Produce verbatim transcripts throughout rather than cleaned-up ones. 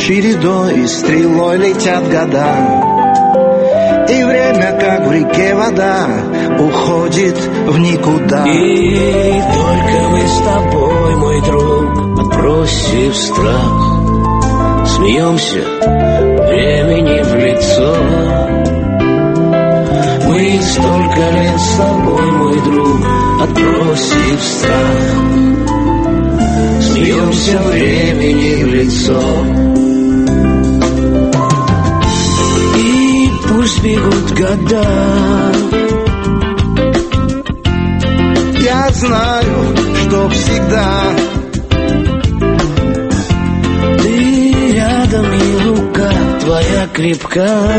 чередой и стрелой летят года, и время, как в реке вода, уходит в никуда. И только мы с тобой, мой друг, отбросив страх, смеемся времени в лицо. Мы столько лет с тобой, мой друг, отбросив страх, смеемся времени в лицо. И пусть бегут года, я знаю, что всегда ты рядом, и рука твоя крепка,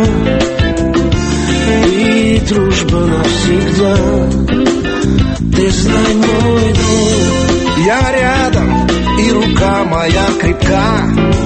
и дружба навсегда. Ты знай, мой друг, я рядом, и рука моя крепка,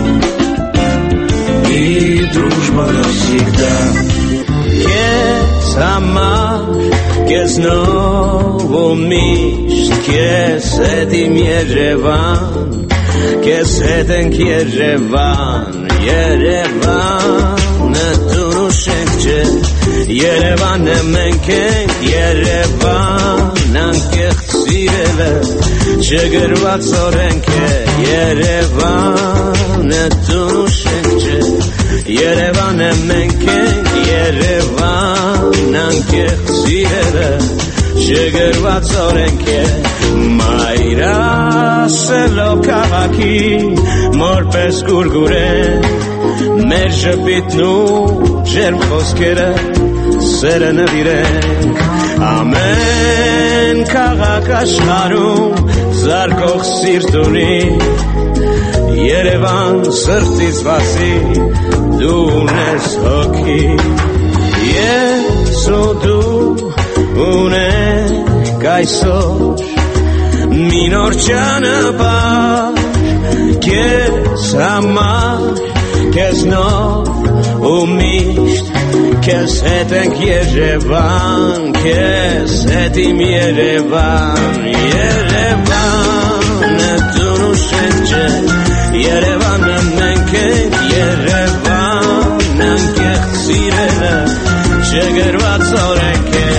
и дружба навсегда. Kes amar, kes novo mist, kes etim Yerevan, kes eten Yerevan, Yerevan etunu shekje, Yerevan emenken, Yerevan ankech tzirele, shegervat zorenke, Yerevan etunu shekje, Yerevan emenken, Yerevan ankech tzirele, shegervat zorenke, Mayra selo kavaki, morpes gurguren, մեր ժպիտն ու ջերմ խոսքերը սերը նվիրենք, ամեն քաղաք աշխարհում զարկող սիրտ ունի, Երևան սրտից բացի դու ունես հոգի, ես ու դու ունենք այսօր մի նոր ճանապարհ, քեզ համար, քեզ նոր ու միշտ, քեզ հետ ենք Երևան, քեզ հետ իմ Երևան, Երևանը դու շենք չէ, Երևանը մենք ենք, Երևան անկեղծ սիրելը, չգրված օրենք է,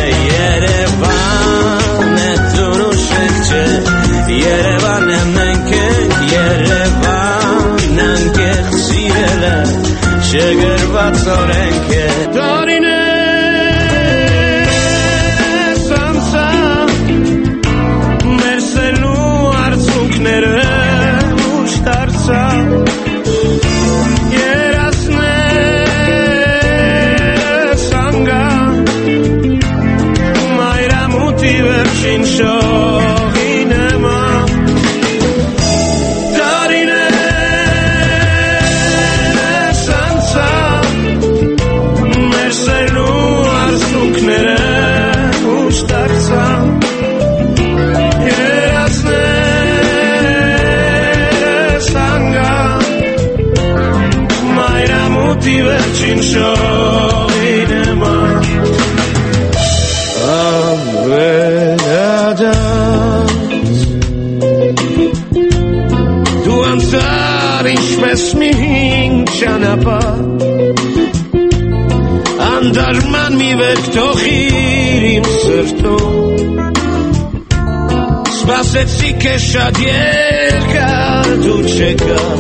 Երևանը դու շենք չէ, Երևանը մենք ենք, Երևան անկեղծ սիրելը, չգրված օրենք է, Տարին է սանցա, մեր սելու արցունքները ուշ դարձա, երասնես անգա, մայրամուտի վերջին շողի նեմա, վերջին շողինեմա ավերադած դու անցար ինչպես մի հինգ ճանապարհ անդարման մի վերք թողիր իմ սրտում սպասեցի քեզ շատ երկար դու չեկար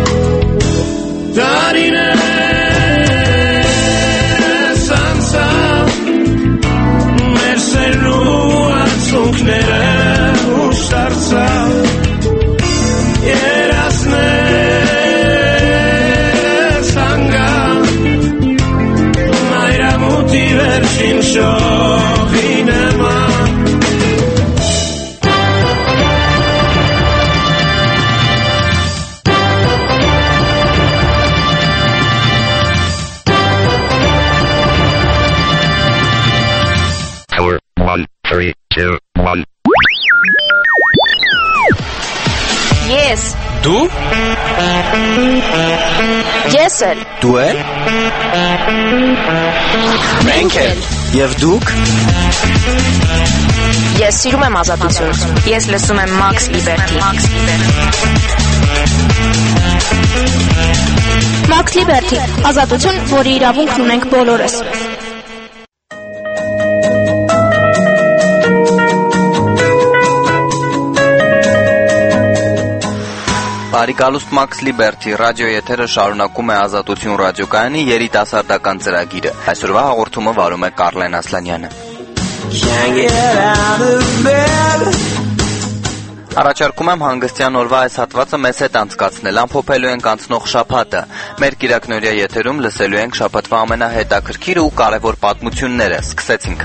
Տարիներ սանցա մեր սերնու արցունքները ուշ դարձա երասնես անգա մայրամուտի վերջին շողի նեմա Three, two, one. Yes. Դու? Ես էլ։ Դու էլ։ Մենք էլ։ Եվ դուք? Ես Ես սիրում եմ ազատություն։ Ես լսում եմ Max Liberty։ Max Liberty, ազատություն, որի իրավունքն ունենք բոլորս։ Բարիկալուստ Max Liberty ռադիո եթերը շարունակում է Ազատություն ռադիոկայանի երիտասարդական ծրագիրը։ Այսօրվա հաղորդումը վարում է Կարլեն Ասլանյանը։ Առաջարկում եմ հանգստյան օրվա այս հատվածը մեզ հետ անցկացնել, ամփոփելու ենք անցնող շաբաթը։ Մեր կիրակնօրյա եթերում լսելու ենք շաբաթվա ամենահետաքրքիր ու կարևոր պատմությունները։ Սկսեցինք։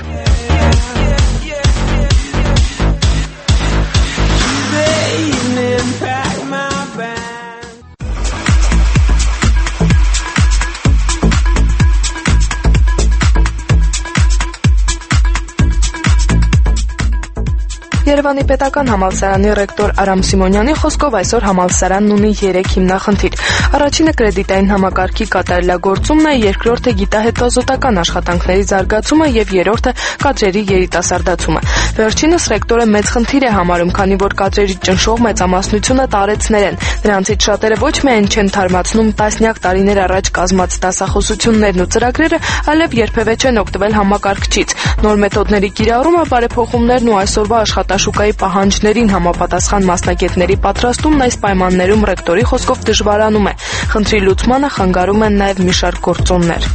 Երևանի պետական համալսարանի ռեկտոր Արամ Սիմոնյանի խոսքով այսօր համալսարանն ունի երեք հիմնախնդիր։ Առաջինը կրեդիտային համակարգի կատարելագործումն է, երկրորդը գիտահետազոտական աշխատանքների զարգացումը եւ երրորդը կադրերի երիտասարդացումը։ Վերջինս ռեկտորը մեծ խնդիր է համարում, քանի որ կադրերի ճնշող մեծամասնությունը տարեցներ են։ Նրանցից շատերը ոչ միայն չեն թարմացնում տասնյակ տարիներ առաջ կազմած դասախոսություններն ու ծրագրերը, այլև երբևէ չեն օգտվել համակարգչից։ Նոր մեթոդների կիրառումը, բարեփոխումներն ու այսօրվա աշխատաշուկայի պահանջներին համապատասխան մասնագետների պատրաստումն այս պայմաններում ռեկտորի խոսքով դժվարանում է։ Խնդրի լուծմանը խանգարում են նաև մի շարք գործոններ։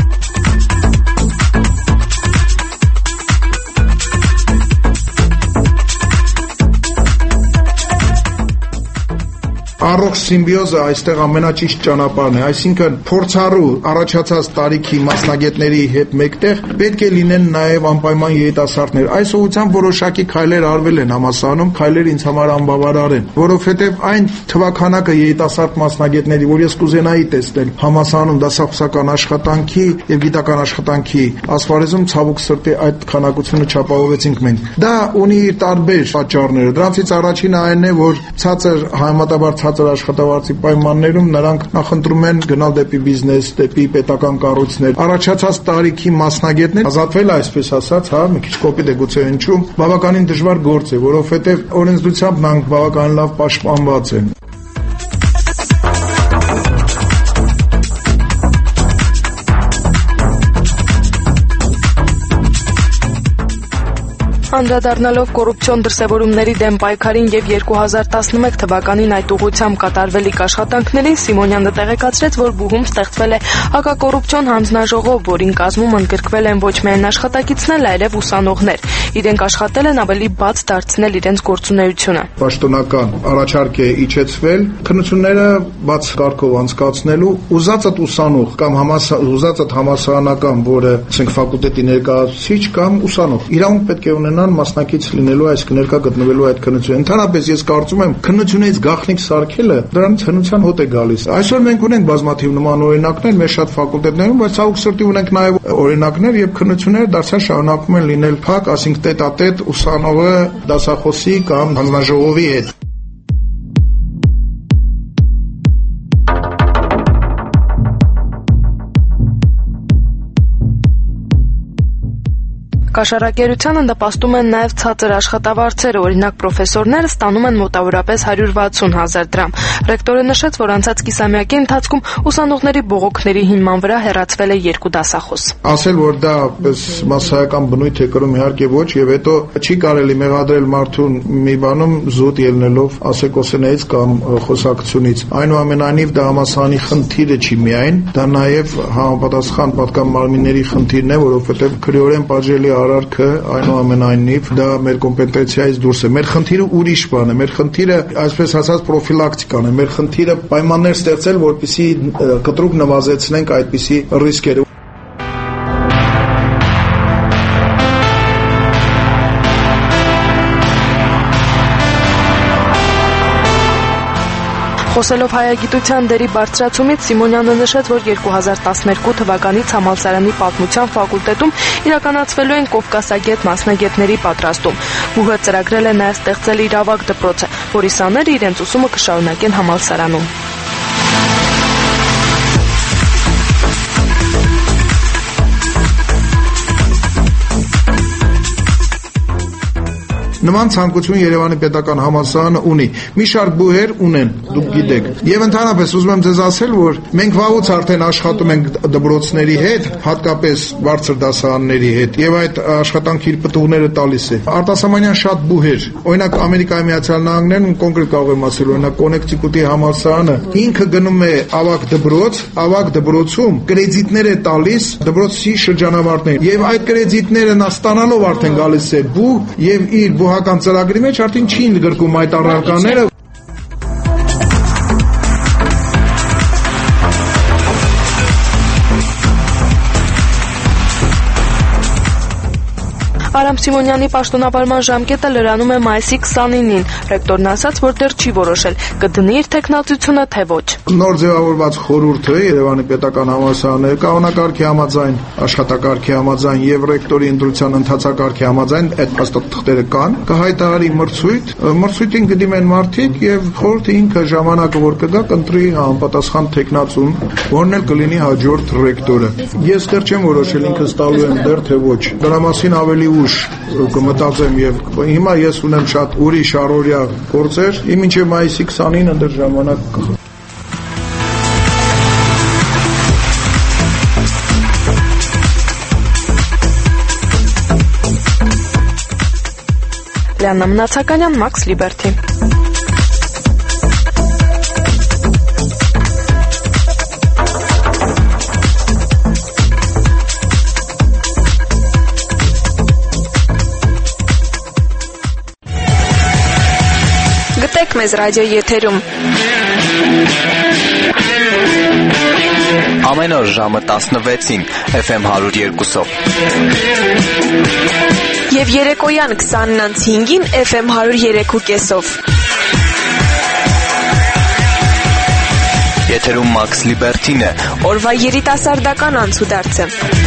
Առողջ սիմբիոզը այստեղ ամենաճիշտ ճանապարհն է, այսինքն փորձառու առաջացած տարիքի մասնագետների հետ մեկտեղ պետք է լինեն նաև անպայման երիտասարդներ։ Այս ուղղությամբ որոշակի քայլեր արվել են համալսարանում, քայլերը ինձ համար անբավարար են, որովհետև այն թվաքանակը երիտասարդ մասնագետների, որ ես կուզենայի տեսնել համալսարանում դասախոսական աշխատանքի եւ գիտական աշխատանքի ասպարեզում, ցավոք սրտի այդ քանակությունը չապահովեցինք մենք։ Դա ունի իր տարբեր պատճառները։ Դրանցից առաջինը այն է, որ ցածր համեմատաբար ցածր աշխատավարձի պայմաններում նրանք նախընտրում են գնալ դեպի բիզնես, դեպի պետական կառույցներ։ Առաջացած տարիքի մասնագետներ ազատվել, այսպես ասած, հա, մի քիչ կոպիտ է գուցե ինչու, բավականին դժվար գործ է, որովհետև օրենսդրությամբ նրանք բավականին լավ պաշտպանված են։ Անդրադառնալով կոռուպցիոն դրսևորումների դեմ պայքարին եւ երկու հազար տասնմեկ թվականին այդ ուղղությամբ կատարվելիք աշխատանքներին, Սիմոնյանը տեղեկացրեց, որ բուհում ստեղծվել է հակակոռուպցիոն հանձնաժողով, որին կազմում ընդգրկվել են ոչ միայն աշխատակիցներ, այլև ուսանողներ։ Իրենք աշխատել են ավելի բաց դարձնել իրենց գործունեությունը։ Պաշտոնական առաջարկ է իջեցվել քննությունները բաց կարգով անցկացնելու ուզածդ ուսանող կամ ուզածդ համալսարանական, որը ասենք ֆակուլտետի ներկայացուցիչ կամ ուսանող, իրավունք պետք է ունենան մասնակից լինելու, այս կներկա գտնվելու այդ քննությունին։ Ընդհանրապես ես կարծում եմ, քննությունից գաղտնիք սարքելը դրանից հնության հոտ է գալիս։ Այսօր մենք ունենք բազմաթիվ նման օրինակներ մեր շատ ֆակուլտետներում, բայց ցավոք սրտի ունենք նաև օրինակներ, եւ քննությունները դարձյալ շարունակում են լինել փակ, ասենք տետ-ա-տետ ուսանողը դասախոսի կամ հանձնաժողովի հետ։ Կաշառակերությանը նպաստում են նաև ցածր աշխատավարձերը, օրինակ պրոֆեսորները ստանում են մոտավորապես հարյուր վաթսուն հազար դրամ։ Ռեկտորը նշեց, որ անցած կիսամյակի ընթացքում ուսանողների բողոքների հիման վրա հեռացվել է երկու դասախոս։ Ասել, որ դա պես մասսայական բնույթ է կրում, իհարկե ոչ, եւ հետո չի կարելի մեղադրել մարդուն մի բանում զուտ ելնելով ասեկոսենից կամ խոսակցությունից։ Այնուամենայնիվ դա համասարանի խնդիրը չի միայն, դա նաև համապատասխան պատկան մարմինների խնդիրն է, որովհետեւ քրեորեն պատժելի արարքը այնուամենայնիվ դա մեր կոմպետենցիայից դուրս է։ Մեր խնդիրը ուրիշ բան է, մեր խնդիրը, այսպես ասած, պրոֆիլակտիկան է, մեր խնդիրը պայմաններ ստեղծել, որպեսզի կտրուկ նվազեցնենք այդպիսի ռիսկերը։ Խոսելով հայագիտության դերի բարձրացումից, Սիմոնյանը նշեց, որ երկու հազար տասներկու թվականից համալսարանի պատմության ֆակուլտետում իրականացվելու են կովկասագետ մասնագետների պատրաստում։ Բուհը ծրագրել է նաև ստեղծել իրավագ դպրոցը, որի սաները իրենց ուսումը կշարունակեն համալսարանում։ Նման ցանկություն Երևանի պետական համալսարանը ունի։ Մի շարք բուհեր ունեն, դուք գիտեք։ Եվ ընդհանրապես ուզում եմ ձեզ ասել, որ մենք վաղուց արդեն աշխատում ենք դպրոցների հետ, հատկապես բարձր դասարանների հետ, եւ այդ աշխատանքի պտուղները տալիս է։ Արտասահմանյան շատ բուհեր, օրինակ Ամերիկայի Միացյալ Նահանգներում կոնկրետ կարող եմ ասել, օրինակ Կոնեկտիկուտի համալսարանը ինքը գնում է ավագ դպրոց, ավագ դպրոցում կրեդիտներ է տալիս դպրոցի շրջանավարտներին, եւ այդ կրեդիտները նա ստանալով արդեն գալիս է բուհ եւ իր բուհական ծրագրի մեջ արդեն չի ընդգրկում այդ առարկաները։ Արամ Սիմոնյանի պաշտոնավարման ժամկետը լրանում է մայիսի քսանինին։ Ռեկտորն ասաց, որ դեռ չի որոշել կդնի իր թեկնածությունը, թե ոչ։ Նոր ձևավորված խորհուրդը Երևանի պետական համալսարանի կանոնակարգի համաձայն, աշխատակարգի համաձայն եւ ռեկտորի ընտրության ընթացակարգի համաձայն այդ փաստաթղթերը կան, կհայտարարի մրցույթ, մրցույթին կդիմեն մարդիկ եւ խորհուրդը ինքը ժամանակը որ կգա կընտրի համապատասխան թեկնածուն, որն էլ կլինի հաջորդ ռեկտորը։ Ես դեռ չեմ որոշել ինքս տալու եմ դեռ թե ոչ։ Դրա մասին ավելի ուշ կմտածեմ եւ հիմա ես ունեմ շատ ուրիշ առօրյա գործեր, մինչեւ մայիսի քսանինը դեռ ժամանակ կա։ Լիաննա Մնացականյան, Մաքս Լիբերթի։ Գտեք մեզ ռադիո եթերում։ Ամեն օր ժամը տասնվեցին Էֆ Էմ հարյուր երկուսով։ Եվ երեկոյան քսանն անց հինգին Էֆ Էմ հարյուր երեք ու կեսով։ Եթերում Մաքս Լիբերթին է։ Օրվա երիտասարդական անցուդարձը։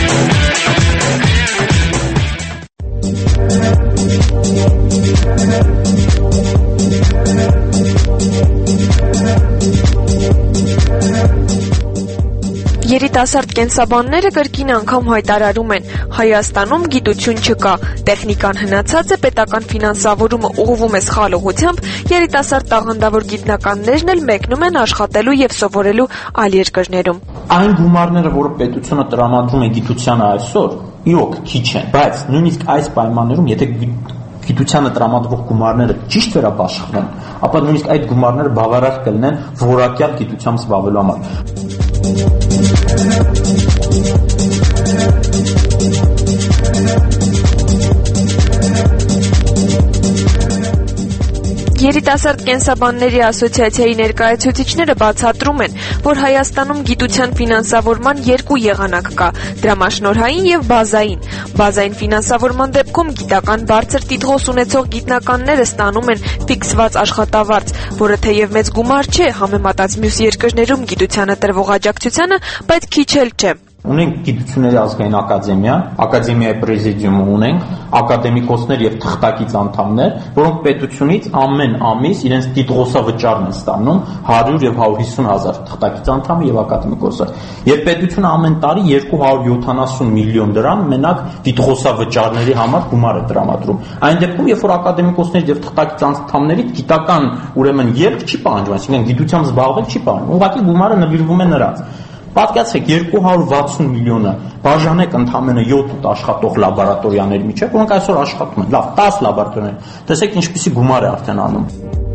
Երիտասարդ կենսաբանները կրկին անգամ հայտարարում են, Հայաստանում գիտություն չկա, տեխնիկան հնացած է, պետական ֆինանսավորումը ուղղվում է սխալ ուղղությամբ, երիտասարդ տաղանդավոր գիտնականներն էլ մեկնում են աշխատելու եւ սովորելու այլ երկրներում։ Այն գումարները, որը պետությունը տրամադրում է գիտությանը այսօր, իրոք քիչ են, բայց նույնիսկ այս պայմաններում, եթե գիտությանը տրամադրվող գումարները ճիշտ վերաբաշխվեն, ապա նույնիսկ այդ գումարները բավարար կլինեն որակյալ գիտությամբ զբաղվելու համար։ Երիտասարդ կենսաբանների ասոցիացիայի ներկայացուցիչները բացատրում են, որ Հայաստանում գիտության ֆինանսավորման երկու եղանակ կա՝ դրամաշնորհային եւ բազային։ Բազային ֆինանսավորման դեպքում գիտական բարձր տիտղոս ունեցող գիտնականները ստանում են ֆիքսված աշխատավարձ, որը թեև մեծ գումար չէ համեմատած մյուս երկրներում գիտությանը տրվող աջակցությանը, բայց քիչ էլ չէ։ Ունենք գիտությունների ազգային ակադեմիա, ակադեմիայի պրեզիդիումը ունենք, ակադեմիկոսներ եւ թղթակից անդամներ, որոնք պետությունից ամեն ամիս իրենց տիտղոսավճարն են ստանում հարյուր եւ հարյուր հիսուն հազար թղթակից անդամը եւ ակադեմիկոսը։ Եվ պետությունը ամեն տարի երկու հարյուր յոթանասուն միլիոն դրամ մենակ տիտղոսավճարների համար գումար է տրամադրում։ Այն դեպքում, երբ որ ակադեմիկոսներից եւ թղթակից անդամներից գիտական ուրեմն ելք չի պահանջվում, այսինքն գիտությամբ զբաղվել չի պահանջվում, ուղղակի գումարը նվիրվում է նրանց։ Պատկերացրեք երկու հարյուր վաթսուն միլիոնը բաժանեք ընդամենը յոթ աշխատող լաբորատորիաների միջև, որոնք այսօր աշխատում են։ Լավ, տասը լաբորատորիաներ։ Տեսեք ինչպիսի գումար է արդեն անում։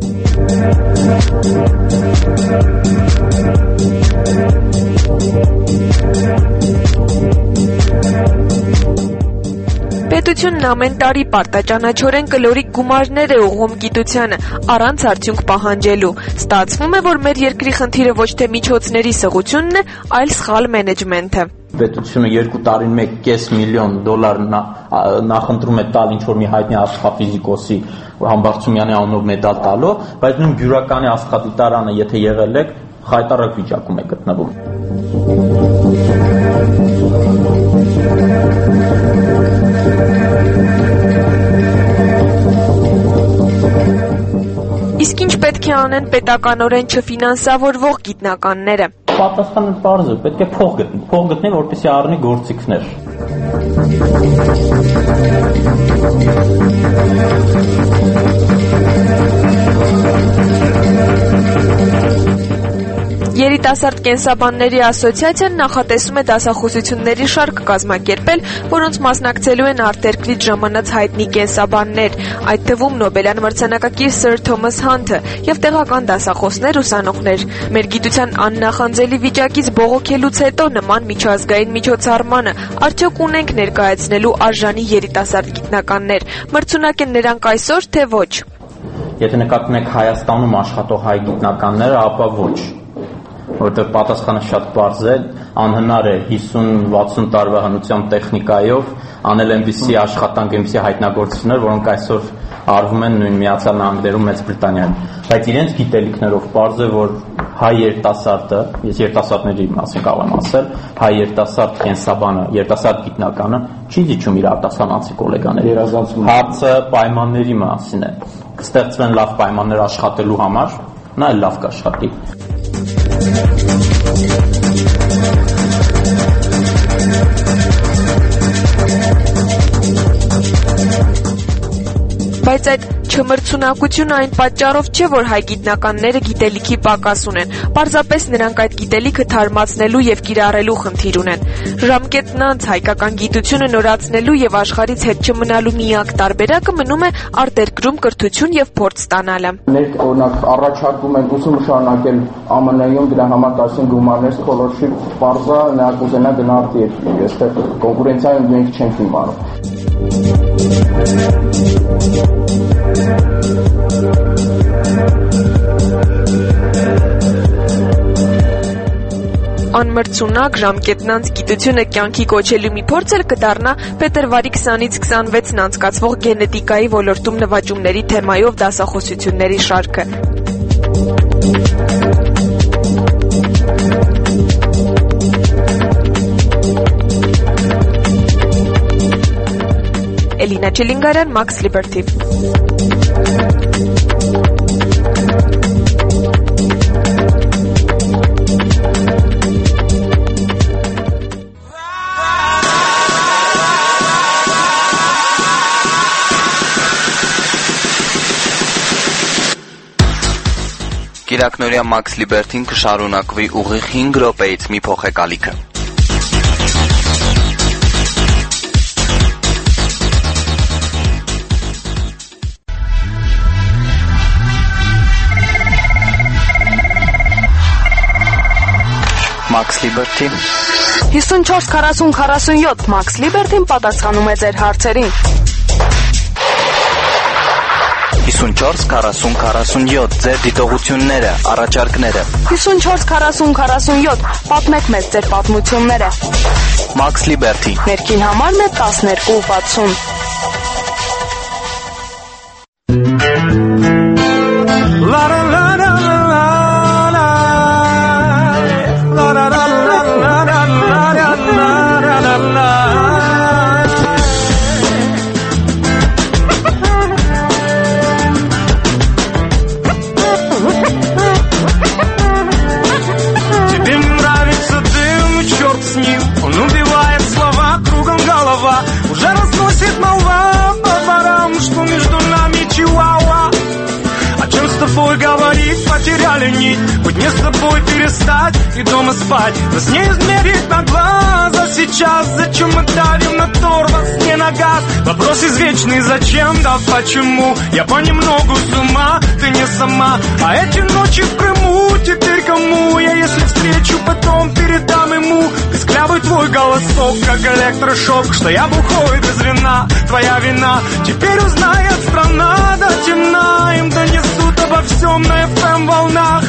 Պետությունն ամեն տարի պարտաճանաչորեն կլորիկ գումարներ է ուղղում գիտությանը, առանց արդյունք պահանջելու։ Ստացվում է, որ մեր երկրի խնդիրը ոչ թե միջոցների սղությունն է, այլ սխալ մենեջմենթը։ Պետությունը երկու տարին մեկ կես միլիոն դոլար նախընտրում է տալ ինչ-որ մի հայտնի աստղաֆիզիկոսի Համբարձումյանի անունով մեդալ տալով, բայց նույն բյուրականի աստղադիտարանը, եթե եղել եք, խայտառակ վիճակում է գտնվում։ Իսկ ինչ պետք է անեն պետականորեն չֆինանսավորվող գիտնականները։ Պատասխանը պարզ է, պետք է փող գտնի, փող գտնի, որպեսզի առնի գործիքներ։ Երիտասարդ կենսաբանների ասոցիացիան նախատեսում է դասախոսությունների շարք կազմակերպել, որոնց մասնակցելու են արտերկրից ժամանած հայտնի կենսաբաններ, այդ թվում Նոբելյան մրցանակակիր Սըր Թոմաս Հանթը եւ տեղական դասախոսներ, ուսանողներ։ Մեր գիտության աննախանձելի վիճակից բողոքելուց հետո նման միջազգային միջոցառմանը արդյոք ունենք ներկայացնելու արժանի երիտասարդ գիտնականներ։ Մրցունակ են նրանք այսօր, թե ոչ։ Եթե նկատում եք Հայաստանում աշխատող հայ գիտնականները, ապա ոչ, որովհետև պատասխանը շատ պարզ է, անհնար է հիսուն-վաթսուն տարվա հնությամբ տեխնիկայով անել այնպիսի աշխատանք, այնպիսի հայտնագործություններ, որոնք այսօր արվում են նույն Միացյալ Նահանգներում, Մեծ Բրիտանիայում, բայց իրենց գիտելիքներով պարզ է, որ հայ երիտասարդը, ես երիտասարդների մասին կարող եմ ասել, հայ երիտասարդ կենսաբանը, երիտասարդ գիտնականը չի զիջում իր արտասահմանցի գոլեգաների։ Հարցը պայմանների մասին է։ Կստեղծվեն լավ պայմաններ աշխատելու համար, նա էլ լավ կաշխատի։ Բայց այդ չմրցունակությունը այն պատճառով չէ, որ հայ գիտնականները գիտելիքի պակաս ունեն, պարզապես նրանք այդ գիտելիքը թարմացնելու եւ կիրառելու խնդիր ունեն։ Ժամկետն անց հայկական գիտությունը նորացնելու եւ աշխարհից հետ չմնալու միակ տարբերակը մնում է արտերկրում կրթություն եւ փորձ ստանալը։ Մենք օրինակ առաջարկում ենք ուսումը շարունակել Ամն Ում դրա համար տասին գումարներ scholarship բարձա նա կուզենա գնալ դեպի, այստեղ կոնկուրենցիայում մենք չենք իմանում։ Անմրցունակ ժամկետնանց գիտությունը կյանքի կոչելու մի փորձ էլ կդառնա փետրվարի քսանից քսանվեցն անցկացվող գենետիկայի ոլորտում նվաճումների թեմայով դասախոսությունների շարքը։ Էլինա Չիլինգարյան, Max Liberty։ Կիրակնորյա Max Liberty-ն կշարունակվի ուղիղ հինգ րոպեից մի փոխեկալիքը։ Max Liberty հիսունչորս քառասուն քառասունյոթ Max Liberty-ն պատասխանում է ձեր հարցերին։ հիսունչորս քառասուն քառասունյոթ ձեր դիտողությունները, առաջարկները։ հիսունչորս քառասուն քառասունյոթ պատմեք մեզ ձեր պատմությունները։ Max Liberty Ներքին համարն է տասներկու վաթսուն։ Потеряли нить, хоть не с тобой перестать и дома спать. Нас не измерить на глаза сейчас. Зачем мы давим на тормоз, не на газ? Вопрос извечный, зачем, да почему? Я понемногу с ума, ты не сама. А эти ночи в Крыму теперь кому? Я если встречу, потом передам ему писклявый твой голосок, как электрошок, что я бухой без вина, твоя вина. Теперь узнает страна, да темна, им донесут обо всем на эф эм волнах.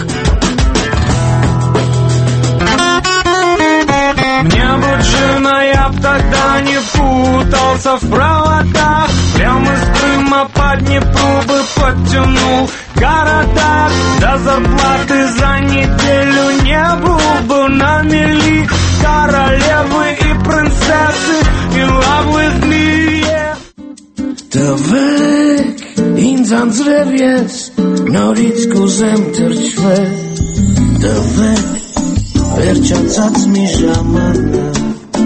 Мне бы жена, я б тогда не путался в проводах. Прямо из Крыма по Днепру бы подтянул города. До зарплаты за неделю не был бы на мели. Королевы и принцессы in love with me, yeah. Տվեք ինձ անձրև ես նորից կուզեմ թրջվել. Տվեք վերջացած մի ժամանակ.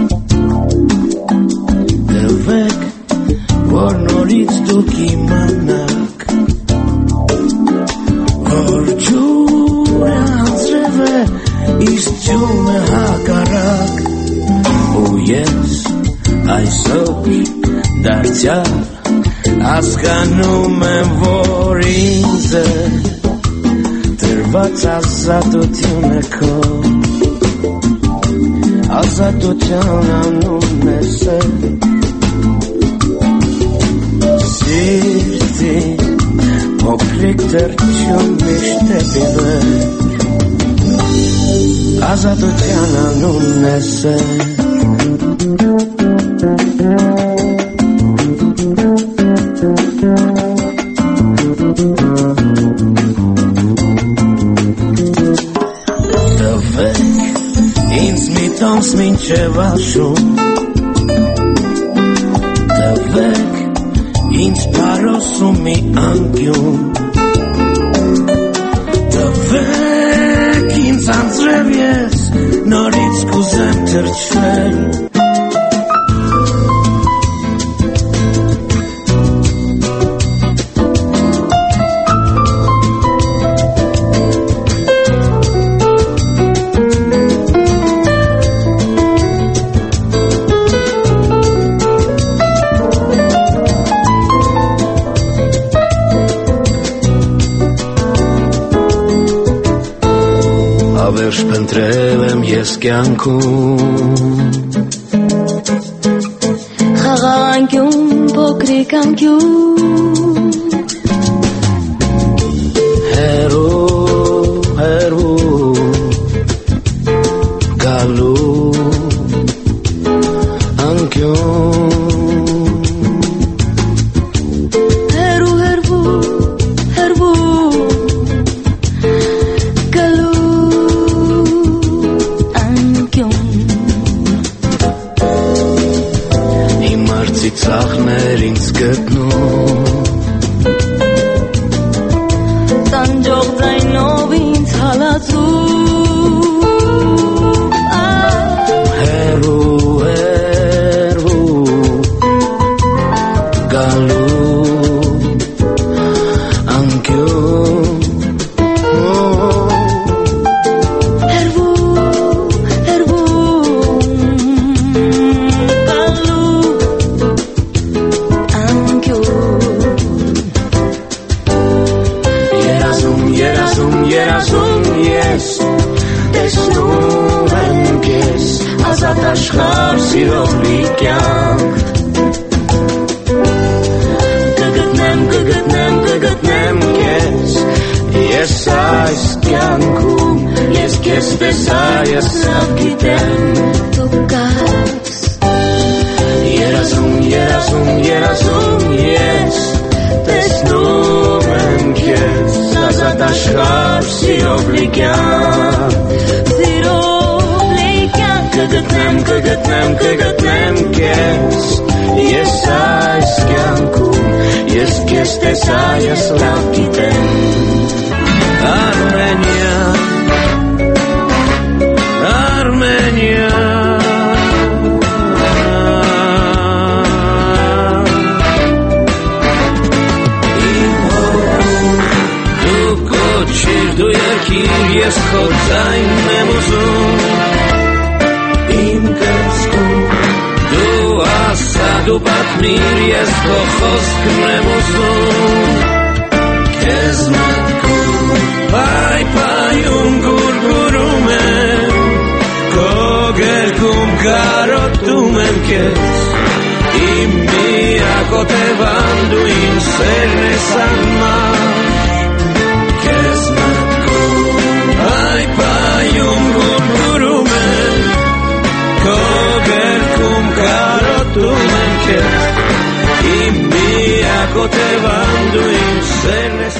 Տվեք որ նորից դուք իմանաք որ ջուրը անձրև է պատմությունը հակառակ ու ես այսօր դարձյալ հասկանում եմ, որ ինձ է տրված ազատությունը քո ազատության անունն է սիրտի փոքրիկ թռչուն միշտ է բիվեր ազատության անունն է Տոնց մինչև աշուն Տվեք ինձ պարոսում մի անկյուն Տվեք ինձ անձրև ես նորից կուզեմ թրջվել Ավերջ պընտրել եմ ես կյանքում Խաղաղանկյուն, փոքրիկ անկյուն Հերու, հերու, գալու անկյուն Հերու, հերվու, հերվու Ծաղներ ինձ գտնում Տանջող ձայնով ինձ հալածում Հերու, հերու գալու անկյուն Աշխարհ սիրով լի կյանք Կգտնեմ, կգտնեմ, կգտնեմ քեզ Ես այս կյանքում Ես քեզ տեսա, ես սավ գիտեմ Դու կաս Երազում, երազում, երազում ես Տեսնում եմ քեզ Ազատ աշխարհ սիրով լի կյանք Կգտնեմ, կգտնեմ, կգտնեմ քեզ Ես այս կյանքում Ես քեզ տեսա, ես լավ գիտեմ Արմենիա Արմենիա Իմ հորում Դու կոչիր, դու երկիր Ես քո ձայնն եմ ուզում Իմ կրծքում դու ասա դու պատմիր ես քո խոսքն եմ ուզում Քեզ մտքում պայպայում գուրգուրում եմ Քո գերքում կարոտում եմ քեզ Իմ միակոտևան դու իմ սերն ես անմար Քեզ մտքում պայպայում գուրգուրում եմ Քո գերքում կարոտում եմ քեզ Իմ միակոտևան դու իմ սերն ես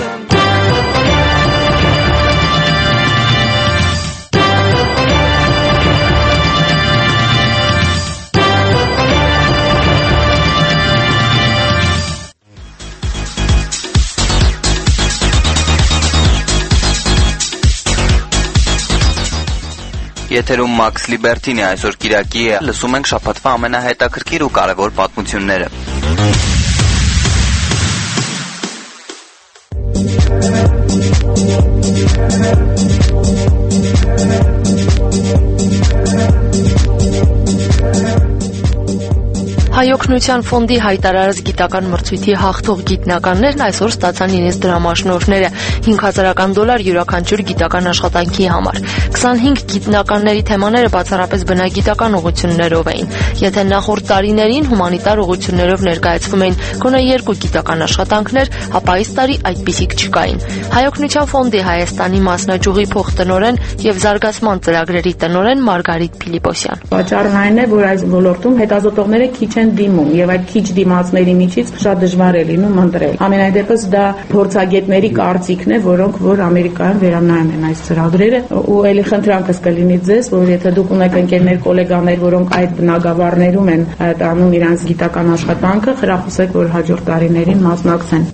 Եթերում Max Liberty-ն է այսօր Կիրակի է լսում ենք շաբաթվա ամենահետաքրքիր ու կարևոր պատմությունները Հայօգնության ֆոնդի հայտարարած գիտական մրցույթի հաղթող գիտնականներն այսօր ստացան իրենց դրամաշնորհները հինգ հազարական դոլար յուրաքանչյուր գիտական աշխատանքի համար։ քսանհինգ գիտնականների թեմաները բացառապես բնագիտական ուղղություններով էին։ Եթե նախորդ տարիներին հումանիտար ուղղություններով ներկայացվում էին գոնե երկու գիտական աշխատանքներ, ապա այս տարի այդպիսիք չկային։ Հայօգնության ֆոնդի Հայաստանի մասնաճյուղի փոխտնօրեն եւ զարգացման ծրագրերի տնօրեն Մարգարիտ Փիլիպոսյան։ Պատճառն այն է, որ այս ոլորտում հետազոտողները քիչ են դիմում եւ այդ քիչ դիմացների միջից շատ դժվար է լինում ընտրել։ Ամենայն դեպս դա փորձագետների կարծիքն է, որոնք որ Ամերիկայում վերանայում են այս ծրագրերը, ու ելի խնդրանքս կլինի ձեզ, որ եթե դուք ունեք ընկերներ, գոլեգաներ, որոնք այդ բնագավառներում են տանում իրենց գիտական աշխատանքը, խրախուսեք, որ հաջորդ տարիներին մասնակցեն։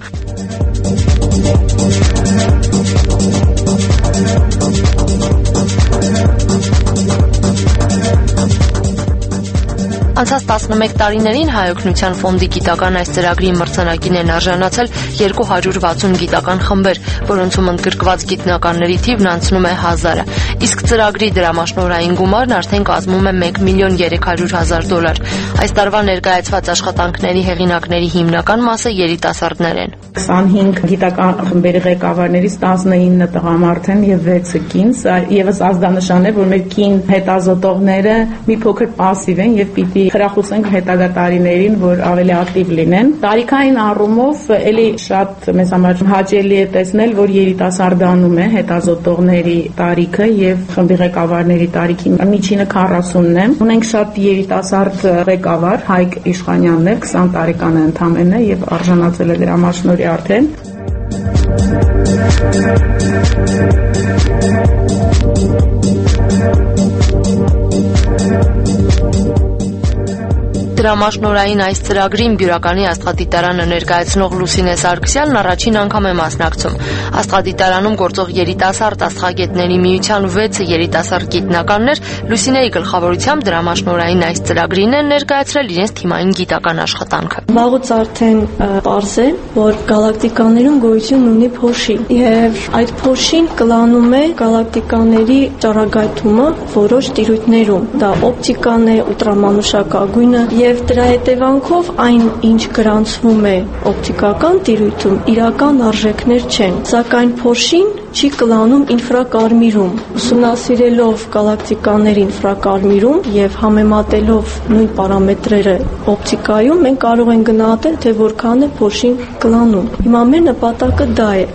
Անցած տասնմեկ տարիներին Հայօգնության ֆոնդի գիտական այս ծրագրի մրցանակին են արժանացել երկու հարյուր վաթսուն գիտական խմբեր, որոնցում ընդգրկված գիտնականների թիվն անցնում է հազարը, իսկ ծրագրի դրամաշնորհային գումարն արդեն կազմում է մեկ միլիոն երեք հարյուր հազար դոլար։ Այս տարվա ներկայացված աշխատանքների հեղինակների հիմնական մասը երիտասարդներ են։ քսանհինգ գիտական խմբերի ղեկավարներից տասնինը տղամարդ են եւ վեցը կին, եւս ազդանշան է, որ մեր կին հետազոտողները մի փոքր պասիվ են եւ պիտի խրախուսենք հետագա տարիներին, որ ավելի ակտիվ լինեն։ Տարիքային առումով էլի շատ մեզ համար հաճելի է տեսնել, որ երիտասարդանում է հետազոտողների տարիքը եւ խմբի ղեկավարների տարիքի միջինը քառասունն է։ Ունենք շատ երիտասարդ ղեկավար Հայկ Իշխանյանն է, քսան տարեկան է ընդամենը եւ արժանացել է դրամաշնորհի արդեն։ Դրամաշնորհային այս ծրագրին Բյուրականի աստղադիտարանը ներկայացնող Լուսինե Սարգսյանն առաջին անգամ է մասնակցում։ Աստղադիտարանում գործող երիտասարդ աստղագետների միության վեցը երիտասարդ գիտնականներ Լուսինեի գլխավորությամբ դրամաշնորհային այս ծրագրին են ներկայացրել իրենց թիմային գիտական աշխատանքը։ Վաղուց արդեն պարզ է, որ գալակտիկաներում գոյություն ունի փոշի, եւ այդ փոշին կլանում է գալակտիկաների ճառագայթումը որոշ տիրույթներում։ Դա օպտիկան է, ուլտրամանուշակագույնը եւ դրա հետևանքով այն, ինչ գրանցվում է օպտիկական տիրույթում, իրական արժեքներ չեն, սակայն փոշին չի կլանում ինֆրակարմիրում։ Ուսումնասիրելով գալակտիկաների ինֆրակարմիրում եւ համեմատելով նույն պարամետրերը օպտիկայում, մենք կարող ենք գնահատել, թե որքան է փոշին կլանում։ Հիմա մեր նպատակը դա է։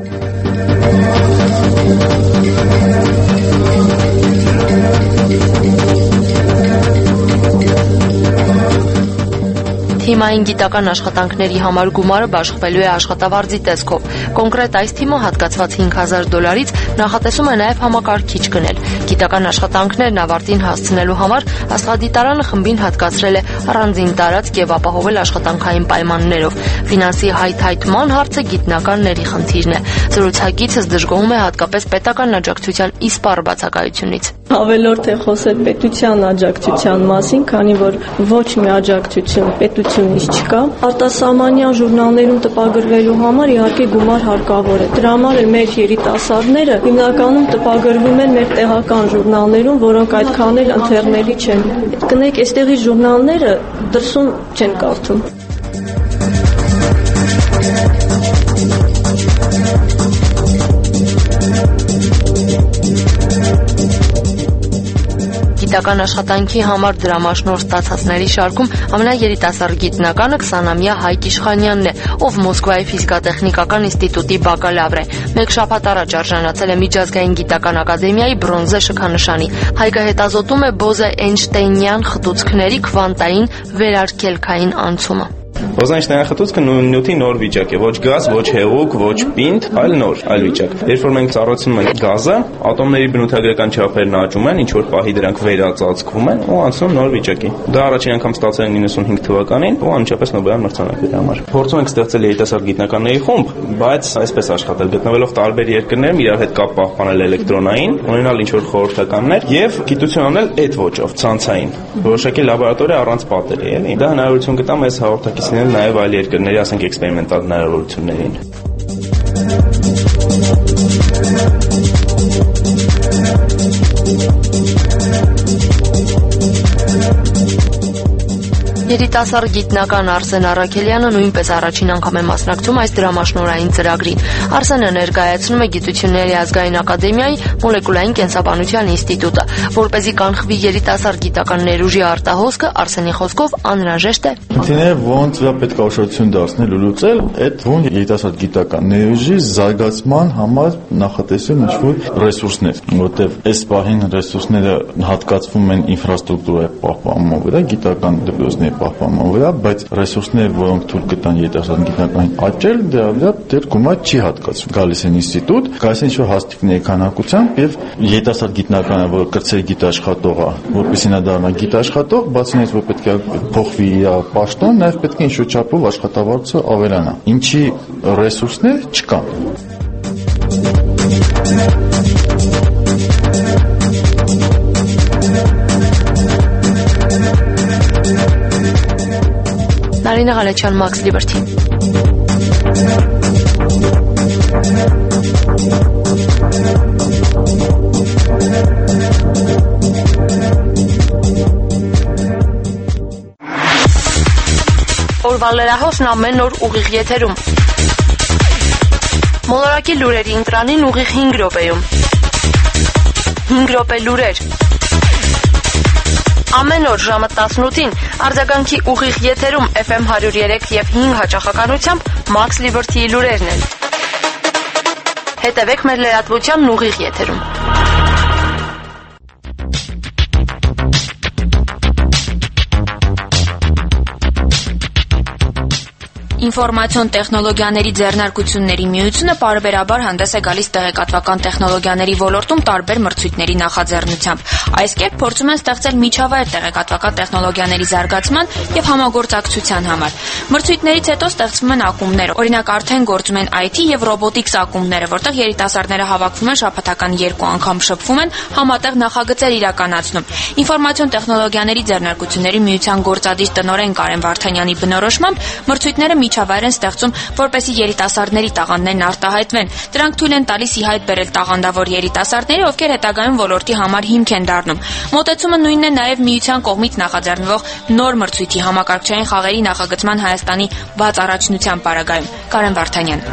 Թիմային գիտական աշխատանքների համար գումարը բաշխվելու է աշխատավարձի տեսքով։ Կոնկրետ այս թիմը հատկացված հինգ հազար դոլարից նախատեսում է նաև համակարգիչ գնել։ Գիտական աշխատանքներն ավարտին հասցնելու համար աստղադիտարանը խմբին հատկացրել է առանձին տարածք եւ ապահովել աշխատանքային պայմաններով։ Ֆինանսի հայթայթման հարցը գիտնականների խնդիրն է։ Զրուցակիցս դժգոհում է հատկապես պետական աջակցության իսպառ բացակայությունից։ Ավելորդ է խոսել պետության աջակցության մասին, քանի որ ոչ մի աջակցություն պետությունից չկա։ Արտասահմանյան ժուրնալներում տպագրվելու համար իհարկե գումար հարկավոր է։ Դրա համար էլ մեր երիտասարդները հիմնականում տպագրվում են մեր տեղական ժուրնալներում, որոնք այդքան էլ ընթերնելի չեն։ Կնեք, այստեղի ժուրնալները դրսում չեն կարդում։ Գիտական աշխատանքի համար դրամաշնորհ ստացածների շարքում ամենաերիտասարդ գիտնականը քսանամյա Հայկ Իշխանյանն է, ով Մոսկվայի ֆիզիկատեխնիկական ինստիտուտի բակալավր է։ Մեկ շաբաթ առաջ արժանացել է Միջազգային գիտական ակադեմիայի բրոնզե շքանշանի։ Հայկը հետազոտում է Բոզե-Էյնշտեյնյան խտուցքների քվանտային վերարգելքային անցումը։ Բոզենշտեյնյան խտուցքը նյութի նոր վիճակ է, ոչ գազ, ոչ հեղուկ, ոչ պինդ, այլ նոր, այլ վիճակ։ Երբ որ մենք ծառայցնում ենք գազը, ատոմների բնութագրական չափերն աճում են, ինչ որ պահի դրանք վերածածկվում են ու անցնում նոր վիճակի։ Դա առաջին անգամ ստացել են իննսունհինգ թվականին ու անմիջապես Նոբելյան մրցանակի համար։ Փորձում ենք ստեղծել երիտասարդ գիտնականների խումբ, բայց այսպես աշխատել, գտնվելով տարբեր երկրներում իրար հետ կապ պահպանել էլեկտրոնային, ունենալ ինչ որ խորհրդականներ եւ գիտություն անել այդ ոճով, ցանցային։ Որոշակի լաբորատորիա առանց պատերի, էլի։ Դա հնարավորություն կտա մեզ հաղորդակիցներին նաև այլ երկրների, ասենք, էքսպերիմենտալ հնարավորություններին։ Երիտասարդ գիտնական Արսեն Առաքելյանը նույնպես առաջին անգամ է մասնակցում այս դրամաշնորհային ծրագրին։ Արսենը ներկայացնում է Գիտությունների ազգային ակադեմիայի մոլեկուլային կենսաբանության ինստիտուտը, որպեսզի կանխվի երիտասարդ գիտական ներուժի արտահոսքը, Արսենի խոսքով անհրաժեշտ է Ինքնին ոնց վրա պետք է ուշադրություն դարձնել ու լուծել այդ ոնց երիտասարդ գիտական ներուժի զարգացման համար նախատեսել ինչ-որ ռեսուրսներ, որտեղ այս պահին ռեսուրսները հատկացվում են ինֆրաստրուկտուրայի պահպանման վրա, գիտական դպրոցների պահպանման վրա, բայց ռեսուրսները, որոնք թույլ կտան երիտասարդ գիտնականին աճել, դրա վրա դեռ գումար չի հատկացվում։ Գալիս են ինստիտուտ, գալիս են ինչ-որ հաստիկների քանակությամբ եւ երիտասարդ գիտնականը, որը կրծել գիտաշխատող է, որպեսզի նա դառնա գիտաշխատող, բացի նրանից, որ պետք է փոխվի իր պաշտոն, նաեւ պետք է ինչ-որ չափով աշխատավարձը ավելանա։ Ինչի ռեսուրսներ չկան։ Նարինե Ղալեչյան, Max Liberty։ Օրվա լրահոսն ամեն օր ուղիղ եթերում։ Մոլորակի լուրերի ընտրանին ուղիղ հինգ րոպեում։ հինգ րոպե լուրեր։ Ամեն օր ժամը տասնութին արձագանքի ուղիղ եթերում Էֆ Էմ հարյուր երեք եւ հինգ հաճախականությամբ Max Liberty-ի լուրերն են։ Հետևեք մեր լրատվությանն ուղիղ եթերում։ Ինֆորմացիոն տեխնոլոգիաների ձեռնարկությունների միությունը պարբերաբար հանդես է գալիս տեղեկատվական տեխնոլոգիաների ոլորտում տարբեր մրցույթների նախաձեռնությամբ։ Այս կերպ փորձում են ստեղծել միջավայր տեղեկատվական տեխնոլոգիաների զարգացման եւ համագործակցության համար։ Մրցույթներից հետո ստեղծվում են ակումբներ, օրինակ արդեն գործում են Այ Թի եւ ռոբոտիկս ակումբները, որտեղ երիտասարդները հավաքվում են, շաբաթական երկու անգամ շփվում են, համատեղ նախագծեր իրականացնում։ Ինֆորմացիոն տեխնոլոգիաների ձեռնարկությունների միության գործադիր տնօրեն Կարեն Վարդանյանի բնորոշմամբ մրցույթները միջավայր են ստեղծում, որպեսզի երիտասարդների տաղանդներն արտահայտվեն։ Դրանք թույլ են տալիս ի հայտ բերել տաղանդավոր երիտասարդների, ովքեր հետագայում ոլորտի համար հիմք են դառնում։ Մոտեցումը նույնն է նաև միության կողմից նախաձեռնվող նոր մրցույթի համակարգչային խաղերի նախագծման Հայաստանի բաց առաջնության պարագայում։ Կարեն Վարդանյան։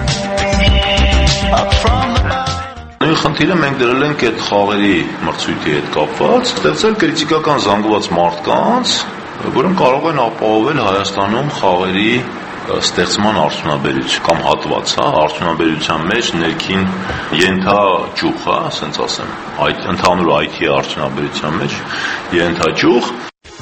Նույն խնդիրը մենք դրել ենք այդ խաղերի մրցույթի հետ կապված, ստեղծել կրիտիկական զանգված մարդկանց, որոնք կարող են ապահովել Հայաստանում խաղերի ստեղծման արդյունաբերություն կամ հատված, հա, արդյունաբերության մեջ ներքին ենթաճյուղ, հա, ասենց ասեմ, այդ ընդհանուր Այ Թի արդյունաբերության մեջ ենթաճյուղ։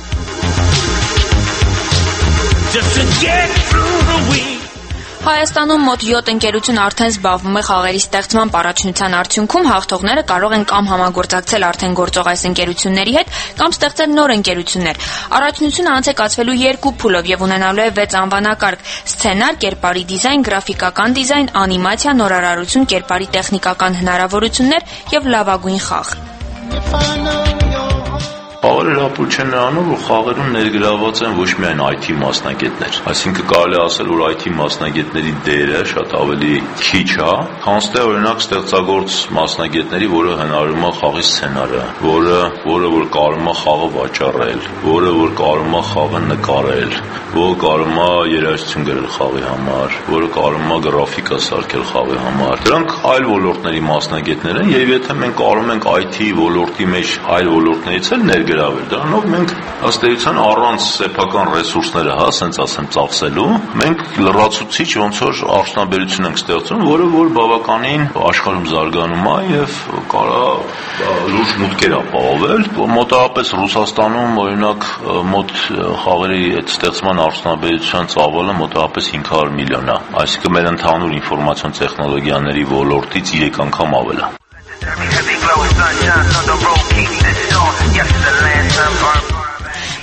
Հայաստանում մոտ յոթ ընկերություն արդեն զբաղվում է խաղերի ստեղծման առաջնության արդյունքում, հաղթողները կարող են կամ համագործակցել արդեն գործող այս ընկերությունների հետ, կամ ստեղծել նոր ընկերություններ։ Առաջնությունը անց է կացվելու երկու փուլով եւ ունենալու է վեց անվանակարգ՝ սցենար, կերպարի դիզայն, գրաֆիկական դիզայն, անիմացիա, նորարարություն, կերպարի տեխնիկական հնարավորություններ եւ լավագույն խաղ։ Խաղերը հապուր չեն նրանով, որ խաղերում ներգրաված են ոչ միայն Այ Թի մասնագետներ, այսինքն կարելի ասել, որ Այ Թի մասնագետների դերը շատ ավելի քիչ է, քան թե օրինակ ստեղծագործ մասնագետների, որը հնարում է խաղի սցենարը, որը որը որ կարում է խաղը վաճառել, որը որ կարում է խաղը նկարել, որը կարում է երաժշտություն գրել խաղի համար, որը կարում է գրաֆիկա սարքել խաղի համար։ Դրանք այլ ոլորտների մասնագետներ են, եւ եթե մենք կարում ենք Այ Թի ոլորտի մեջ այլ ոլորտներից էլ ներգրավել, դրանով մենք ըստ էության առանց սեփական ռեսուրսները, հա, ասենց ասեմ, ծախսելու, մենք լրացուցիչ ոնց որ արդյունաբերություն ենք ստեղծում, որը որ բավականին աշխարհում զարգանում է եւ կարա լուրջ մուտքեր ապահովել։ Մոտավորապես Ռուսաստանում օրինակ մոտ խաղերի այդ ստեղծման արդյունաբերության ծավալը մոտավորապես հինգ հարյուր միլիոն է, այսինքն մեր ընդհանուր ինֆորմացիոն տեխնոլոգիաների ոլորտից երեք անգամ ավել է։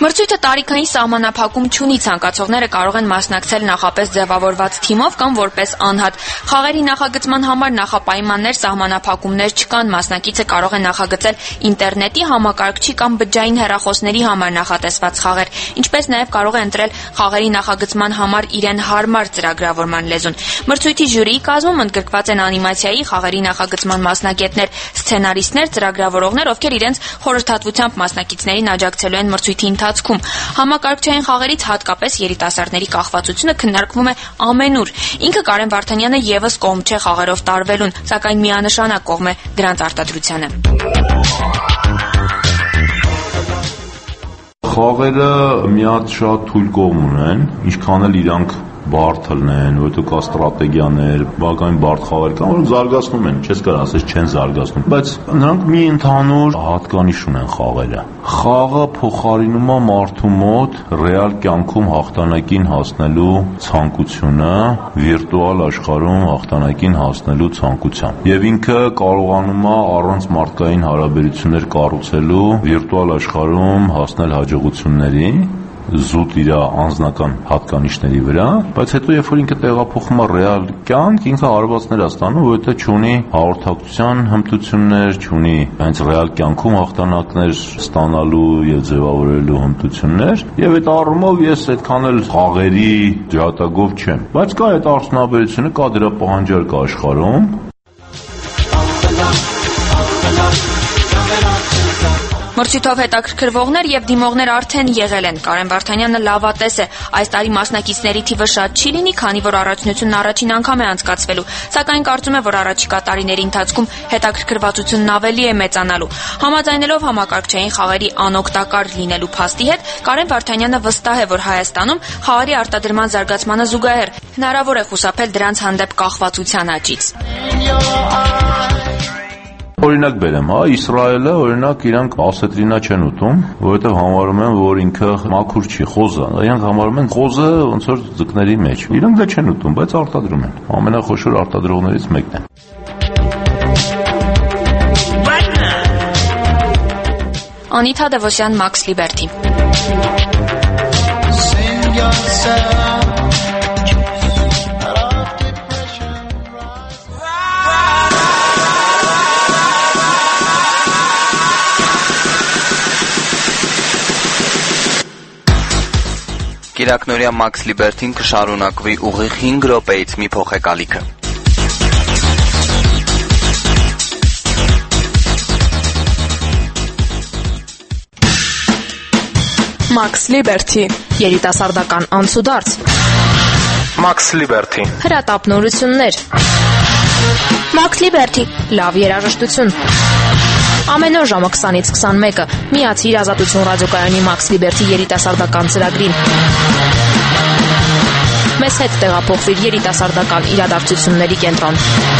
Մրցույթը տարիքային սահմանափակում չունի, ցանկացողները կարող են մասնակցել նախապես ձևավորված թիմով կամ որպես անհատ։ Խաղերի նախագծման համար նախապայմաններ, սահմանափակումներ չկան, մասնակիցը կարող է նախագծել ինտերնետի, համակարգչի կամ բջջային հեռախոսների համար նախատեսված խաղեր, ինչպես նաև կարող է ընտրել խաղերի նախագծման համար իրեն հարմար ծրագրավորման լեզուն։ Մրցույթի ժյուրիի կազմում ընդգրկված են անիմացիայի, խաղերի նախագծման մասնագետներ, սցենարիստներ, ծրագրավորողներ, ովքեր իրենց խորհրդատվությամբ մասնակիցներին աջակցելու են մրցույթի ընթացքում։ Համակարգչային խաղերից հատկապես երիտասարդների կախվածությունը քննարկվում է ամենուր։ Ինքը Կարեն Վարդանյանը եւս կողմ չէ խաղերով տարվելուն, սակայն միանշանակ կողմ է դրանց արտադրությանը։ Խաղերը մի հատ շատ թույլ կողմ ունեն, ինչքան էլ իրանք բարդ լինեն, որտեղ կա ստրատեգիաներ, բակային բարդ խաղեր կան, որոնք զարգացնում են, չես կարող ասես չեն զարգացնում, բայց նրանք մի ընդհանուր հատկանիշ ունեն խաղերը։ Խաղը փոխարինում է մարդու մոտ ռեալ կյանքում հաղթանակին հասնելու ցանկությունը վիրտուալ աշխարհում հաղթանակին հասնելու ցանկությամբ։ Եվ ինքը կարողանում է առանց մարդկային հարաբերություններ կառուցելու վիրտուալ աշխարհում հասնել հաջողությունների զուտ իր անձնական հատկանիշների վրա, բայց հետո երբ որ ինքը տեղափոխվում է ռեալ կյանք, ինքը հարվածներ է ստանում, որովհետեւ չունի հաղորդակցության հմտություններ, չունի հենց ռեալ կյանքում հաղթանակներ ստանալու եւ ձևավորելու հմտություններ, եւ այդ առումով ես այդքան էլ խաղերի ջատագով չեմ, բայց կա այդ արդյունաբերությունը, կա դրա պահանջարկը աշխարհում։ Մրցույթով հետաքրքրվողներ եւ դիմողներ արդեն եղել են։ Կարեն Վարդանյանը լավատես է։ Այս տարի մասնակիցների թիվը շատ չի լինի, քանի որ առաջնությունն առաջին անգամ է անցկացվելու, սակայն կարծում է, որ առաջիկա տարիների ընթացքում հետաքրքրվածությունն ավելի է մեծանալու։ Համաձայնելով համակարգչային խաղերի անօգտակար լինելու փաստի հետ, Կարեն Վարդանյանը վստահ է, որ Հայաստանում խաղերի արտադրման զարգացմանը զուգահեռ հնարավոր է խուսափել դրանց հանդեպ կախվածության աճից։ Օրինակ բերեմ, հա, Իսրայելը օրինակ իրանք ասետրինա չեն ուտում, որովհետև համարում են, որ ինքը մաքուր չի, խոզ է։ Իրանք համարում են խոզը ոնց որ ձկների մեջ։ Իրանք դա չեն ուտում, բայց արտադրում են։ Ամենախոշոր արտադրողներից մեկն է։ Անիթա Դևոսյան, Մաքս Լիբերթի։ Կիրակնորյա Մաքս Լիբերթին կշարունակվի ուղիղ հինգ րոպեից մի փոխեկալիքը։ Մաքս Լիբերթի երիտասարդական անցուդարձ։ Մաքս Լիբերթի հրատապնորություններ։ Մաքս Լիբերթի լավ երաժշտություն։ Ամեն օր ժամը քսանից քսանմեկը միացիր Ազատություն ռադիոկայանի Մաքս Լիբերթի երիտասարդական ծրագրին։ Մեզ հետ տեղափոխվիր երիտասարդական իրադարձությունների կենտրոն։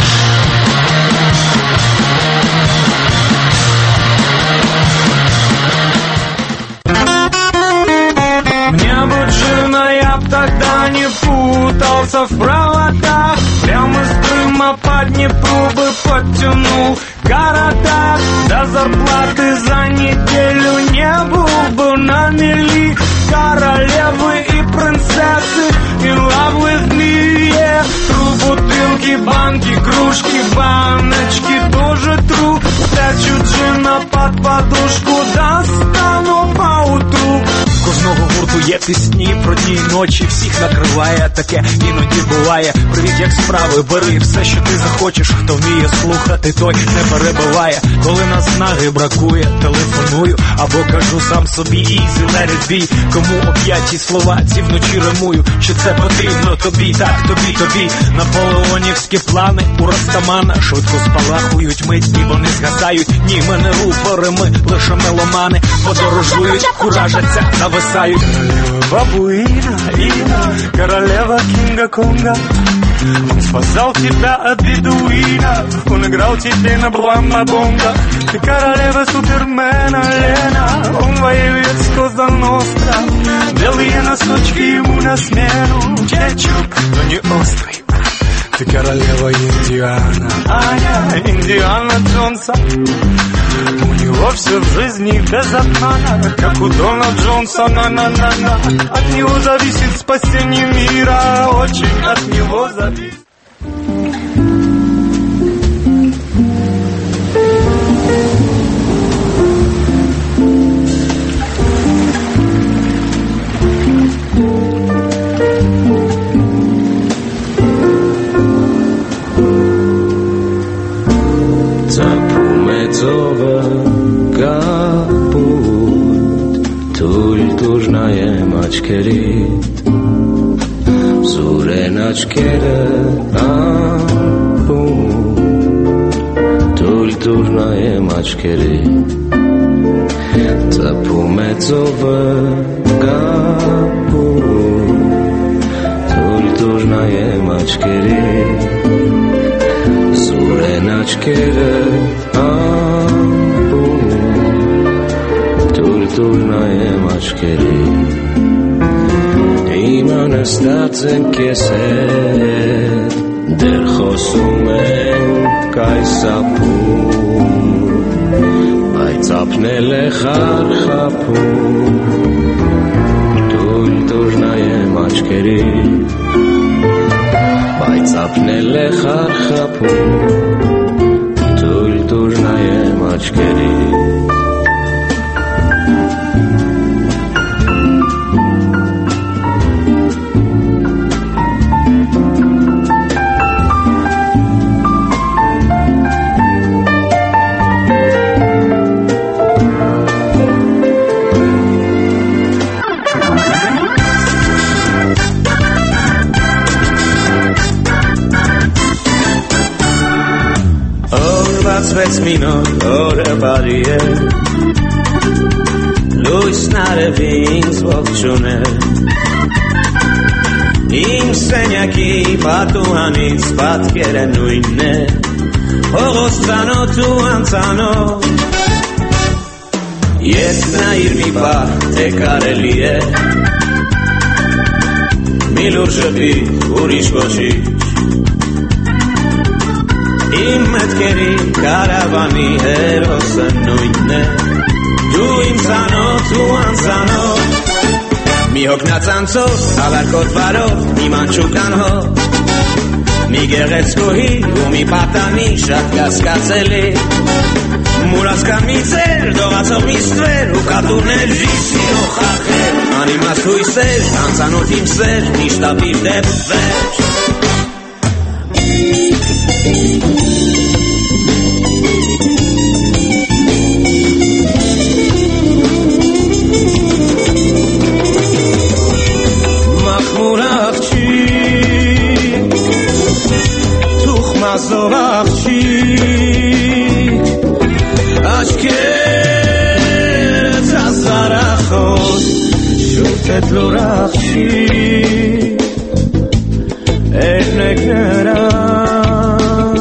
Мне бы жена, я б тогда не путался в проводах, прямо с Крыма по Днепру бы подтянул города. До зарплаты за неделю не был бы на мели. Королевы и принцессы in love with me, yeah. Тру бутылки, банки, кружки, баночки тоже тру. Спрячу джина под подушку, достану поутру. Кожного гурту є пісні про дні й ночі, всіх накриває, таке іноді буває. Привіт, як справи, бери все, що ти захочеш. Хто вміє слухати, той не перебиває. Коли наснаги бракує, телефоную або кажу сам собі easy, let it be. Кому оп'яті слова ці вночі римую, що це потрібно тобі, так тобі, тобі. Наполеонівські плани у Растамана швидко спалахують мить, і вони згасають. Ні, ми не рупори, ми лише меломани. Подорожують, куражаться, нависають. Бабуина, Ина, королева Кинга-Конга. Он спасал тебя от бедуина, он играл тебе на блама-бонго. Ты королева Супермена, Лена, он воюет с Коза Ностра. Белые носочки ему на смену, кетчуп, но не острый. Ты королева Индиана, Аня, Индиана Джонса. У него все в жизни без обмана, как у Дональда Джонсона, на-на-на. От него зависит спасение мира, очень от него зависит. Ծովը կապույտ թույլ տուր նայեմ աչքերիդ զուրեն աչքերը ապույտ թույլ տուր նայեմ աչքերիդ ծափում է ծովը կապույտ թույլ տուր նայեմ աչքերիդ զուրեն աչքերը Դուր նայեմ աչքերի Հիմա նստած ենք ես հետ Դեր խոսում ենք այս ապում Բայց ապնել է խարխապում Դուր դուր նայեմ աչքերի Բայց ապնել է խարխապում Դուր դուր նայեմ աչքերի Վեց մինոր օրը բարի է Լույսն արևի ինձ ողջուն է Իմ սենյակի պատուհանից պատկերը նույնն է Հողոց ծանոթ ու անծանոթ Ես նայիր մի պահ թե կարելի է Մի լուր ժպի ուրիշ ոչինչ Իմ մտքերի կարավանի հերոսը նույնն է Դու իմ ծանոթ ու անծանոթ Մի հոգնած անցով, ալարկոտ վարով, մի մանչուկան հով Մի գեղեցկուհի ու մի պատանի շատ կասկածելի Մուրացկան մի ծեր, դողացող մի ստվեր ու կատուրներ ժիսի ու խախեր Անիմաստ հույսեր, անծանոթ իմ սեր, միշտ ապիր դեպ վեր Mazov աղջիկ Աչքերդ ազարախոտ Շուտ էդ լուր աղջիկ Էրնեք նրան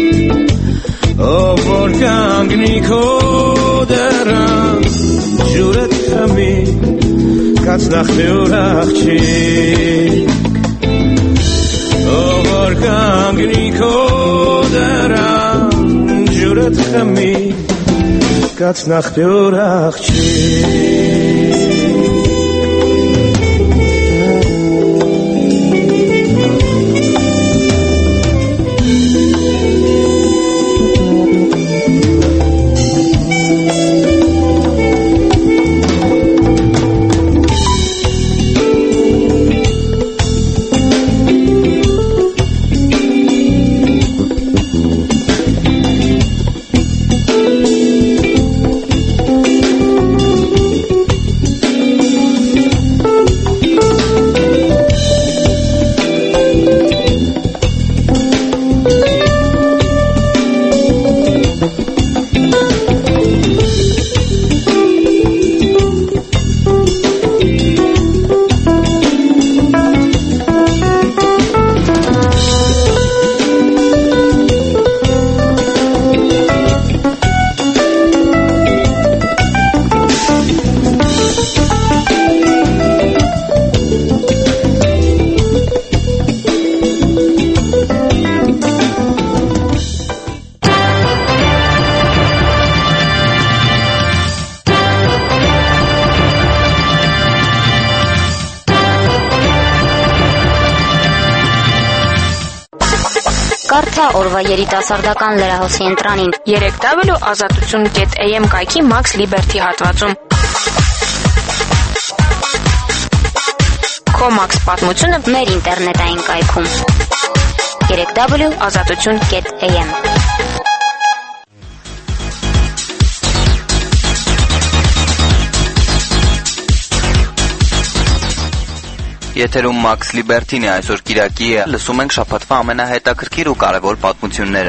Ով որ կանգնի քո դռան Ջուրդ խմի կացնախ լուր աղջիկ Ով որ կանգնի քո դռան ջուրդ խմի կացնախ լուր աղջիկ Կարդա օրվա երիտասարդական լրահոսի ընտրանին երեք w ազատություն կետ a m կայքի Max Liberty հատվածում։ Քո Max պատմությունը մեր ինտերնետային կայքում երեք w ազատություն կետ a m։ Եթերում Max Liberty-ն է, այսօր Կիրակի է, լսում ենք շաբաթվա ամենահետաքրքիր ու կարևոր պատմությունները։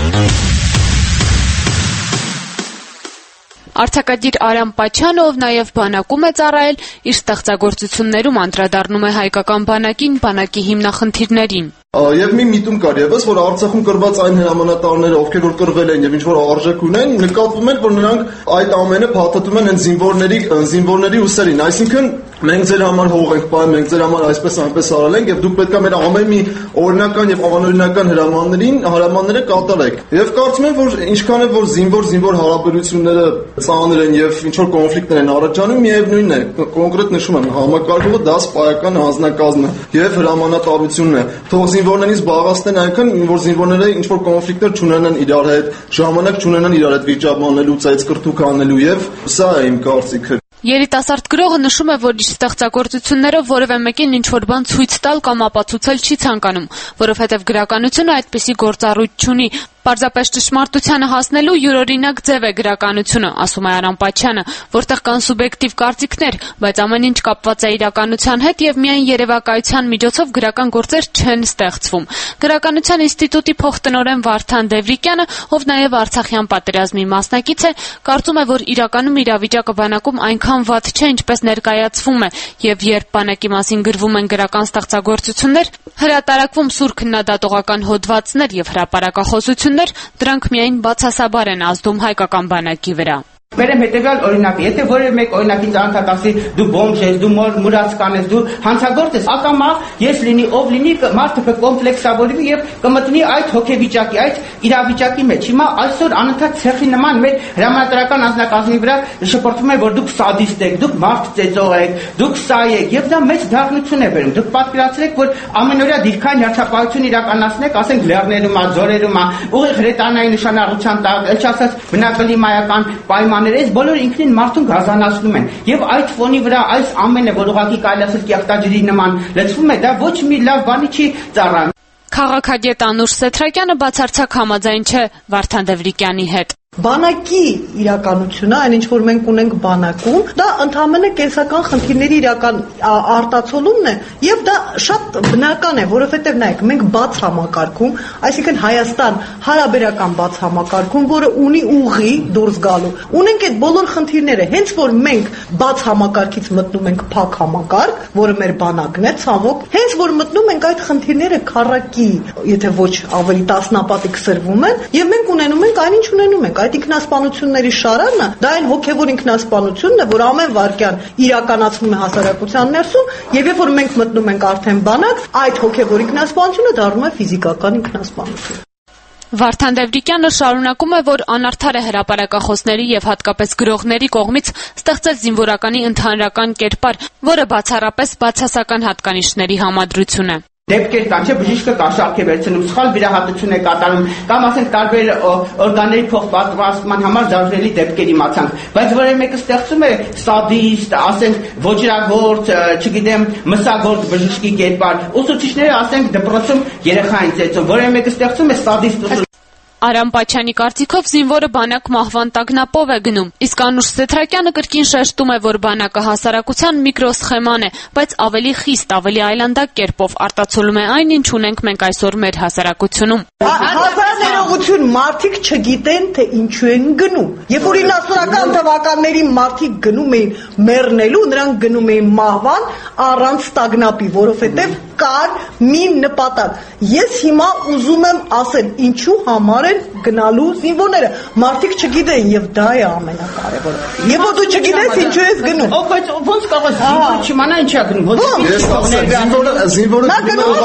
Արձակագիր Արամ Պաչյանը, ով նաև բանակում է ծառայել, իր ստեղծագործություններում անդրադառնում է հայկական բանակին, բանակի հիմնախնդիրներին։ Եվ մի միտում կար եւս, որ Արցախում կրված այն հրամանատարները, ովքեր որ կրվել են եւ ինչ որ արժեք ունեն, նկատվում էր, որ նրանք այդ ամենը փաթաթում են զինվորների զինվորների ուսերին, այսինքն մենք ձեր համար հող ենք պահել, մենք ձեր համար այսպես այնպես արել ենք եւ դուք պետք է մեր ամեն մի օրինական եւ անօրինական հրամաններին հրամանները կատարեք։ Եվ կարծում եմ, որ ինչքան է որ զինվոր-զինվոր հարաբերությունները ծանր են եւ ինչ որ կոնֆլիկտներ են առաջանում, միևնույնն է, կոնկրետ նշում եմ, համակարգողը դա սպայական հանձնակազմն է եւ հրամանատարությունն է։ Թող զինվորներից զբաղացնեն այնքան, որ զինվորները ինչ որ կոնֆլիկտներ չունենան իրար հետ, ժամանակ չունենան իրար հետ վիճաբանելու, ծայրկրտուք անելու եւ սա է իմ կարծիքը։ Երիտասարդ գրողը նշում է, որ իր ստեղծագործություններով որևէ մեկին ինչ-որ բան ցույց տալ կամ ապացուցել չի ցանկանում, որովհետև գրականությունը այդպիսի գործառույթ չունի։ Պարզապես ճշմարտությանը հասնելու յուրօրինակ ձև է գրականությունը, ասում է Արամ Պաչյանը, որտեղ կան սուբյեկտիվ կարծիքներ, բայց ամեն ինչ կապված է իրականության հետ եւ միայն երևակայության միջոցով գրական գործեր չեն ստեղծվում։ Գրականության ինստիտուտի փոխտնօրեն Վարդան Դևրիկյանը, ով նաեւ Արցախյան պատերազմի մասնակից է, կարծում է, որ իրականում իրավիճակը բանակում այնքան վատ չէ, ինչպես ներկայացվում է, եւ երբ բանակի մասին գրվում են գրական ստեղծագործություններ, հրատարակվում սուր քննադատողական հոդվածներ եւ հրապարակախոսություն, դրանք միայն բացասաբար են ազդում հայկական բանակի վրա։ Բերեմ հետևյալ օրինակ, եթե որևէ մեկ օրինակից անդադ ասի դու բոմժ ես, դու մուրացկան ես, դու հանցագործ ես, ակամա ես լինի, ով լինի, մարդը կկոմպլեքսավորվի եւ կմտնի այդ հոգեվիճակի, այդ իրավիճակի մեջ։ Հիմա այսօր անընդհատ ցեխի նման մեր հրամանատարական անձնակազմի վրա շփոթվում է, որ դուք սադիստ եք, դուք մարդ ծեծող եք, դուք սա եք, եւ դա մեծ դառնություն է բերում։ Դուք պատկերացրեք, որ ամենօրյա դիրքային հերթապահություն իրականացնեք, ասենք լեռներում, ձորերում, ուղիղ հրետանային նշանառության տակ, ել չասած բնակլիմայական պայմաններ, այս բոլորը ինքնին մարդուն գազանացնում են եւ այդ ֆոնի վրա այս ամենը, որ ուղղակի կարելի ասել կեղտաջրի նման լցվում է, դա ոչ մի լավ բանի չի ծառայում։ Քաղաքագետ Անուշ Սեթրակյանը բացարձակ համաձայն չէ Վարդան Դևրիկյանի հետ։ Բանակի իրականությունը, այն ինչ որ մենք ունենք բանակում, դա ընդհանրապես կենսական խնդիրների իրական արտացոլումն է եւ դա շատ բնական է, որովհետեւ նայեք, մենք բաց համակարգում, այսինքն Հայաստան հարաբերական բաց համակարգում, որը ունի ուղի դուրս գալու, ունենք այդ բոլոր խնդիրները, հենց որ մենք բաց համակարգից մտնում ենք փակ համակարգ, որը մեր բանակն է, ցավոք, հենց որ մտնում ենք այդ խնդիրները քառակի, եթե ոչ ավելի տասնապատիկ սրվում են, եւ մենք ունենում ենք այն ինչ ունենում ենք, այդ ինքնասպանությունների շարանը, դա այն հոգևոր ինքնասպանությունն է, որ ամեն վարքյան իրականացվում է հասարակության ներսում, եւ երբ որ մենք մտնում ենք արդեն բանակ, այդ հոգևոր ինքնասպանությունը դառնում է ֆիզիկական ինքնասպանություն։ Վարդան Դևրիկյանը շարունակում է, որ անարդար է հրապարակախոսների եւ հատկապես գրողների կողմից ստեղծել զինվորականի ընդհանրական կերպար, որը բացառապես բացասական հատկանիշների համադրություն է։ Դեպքեր կան, չէ, բժիշկը կաշառք է վերցնում, սխալ վիրահատություն է կատարում, կամ ասենք տարբեր օրգանների փոխպատվաստման համար զարժելի դեպքեր իմացանք, բայց որևէ մեկը ստեղծում է սադիստ, ասենք ոչրագործ, չգիտեմ, մսագործ բժշկի կերպար, ուսուցիչները ասենք դպրոցում երեխա են ծեծում, որևէ մեկը ստեղծում է սադիստ ուսուցիչ։ Արամ Պաչյանի կարծիքով զինվորը բանակ մահվան տագնապով է գնում, իսկ Անուշ Սեթրակյանը կրկին շեշտում է, որ բանակը հասարակության միկրոսխեման է, բայց ավելի խիստ, ավելի այլանդակ կերպով արտացոլում է այն, ինչ ունենք մենք այսօր մեր հասարակությունում։ Հազար ներողություն, մարդիկ չգիտեն, թե ինչու են գնում։ Երբ որ իննասունական թվականների մարդիկ գնում էին մեռնելու, նրանք գնում էին մահվան առանց տագնապի, որովհետև կար մի նպատակ։ Ես հիմա ուզում եմ ասել, ինչու համար են գնալու զինվորները։ Մարդիկ չգիտեն եւ դա է ամենակարևորը։ Եվ որ դու չգիտես ինչու ես գնում։ Բայց ո՞նց կարող ես զինվոր չիմանա ինչա գնում։ Ես ասեմ, զինվորը զինվորը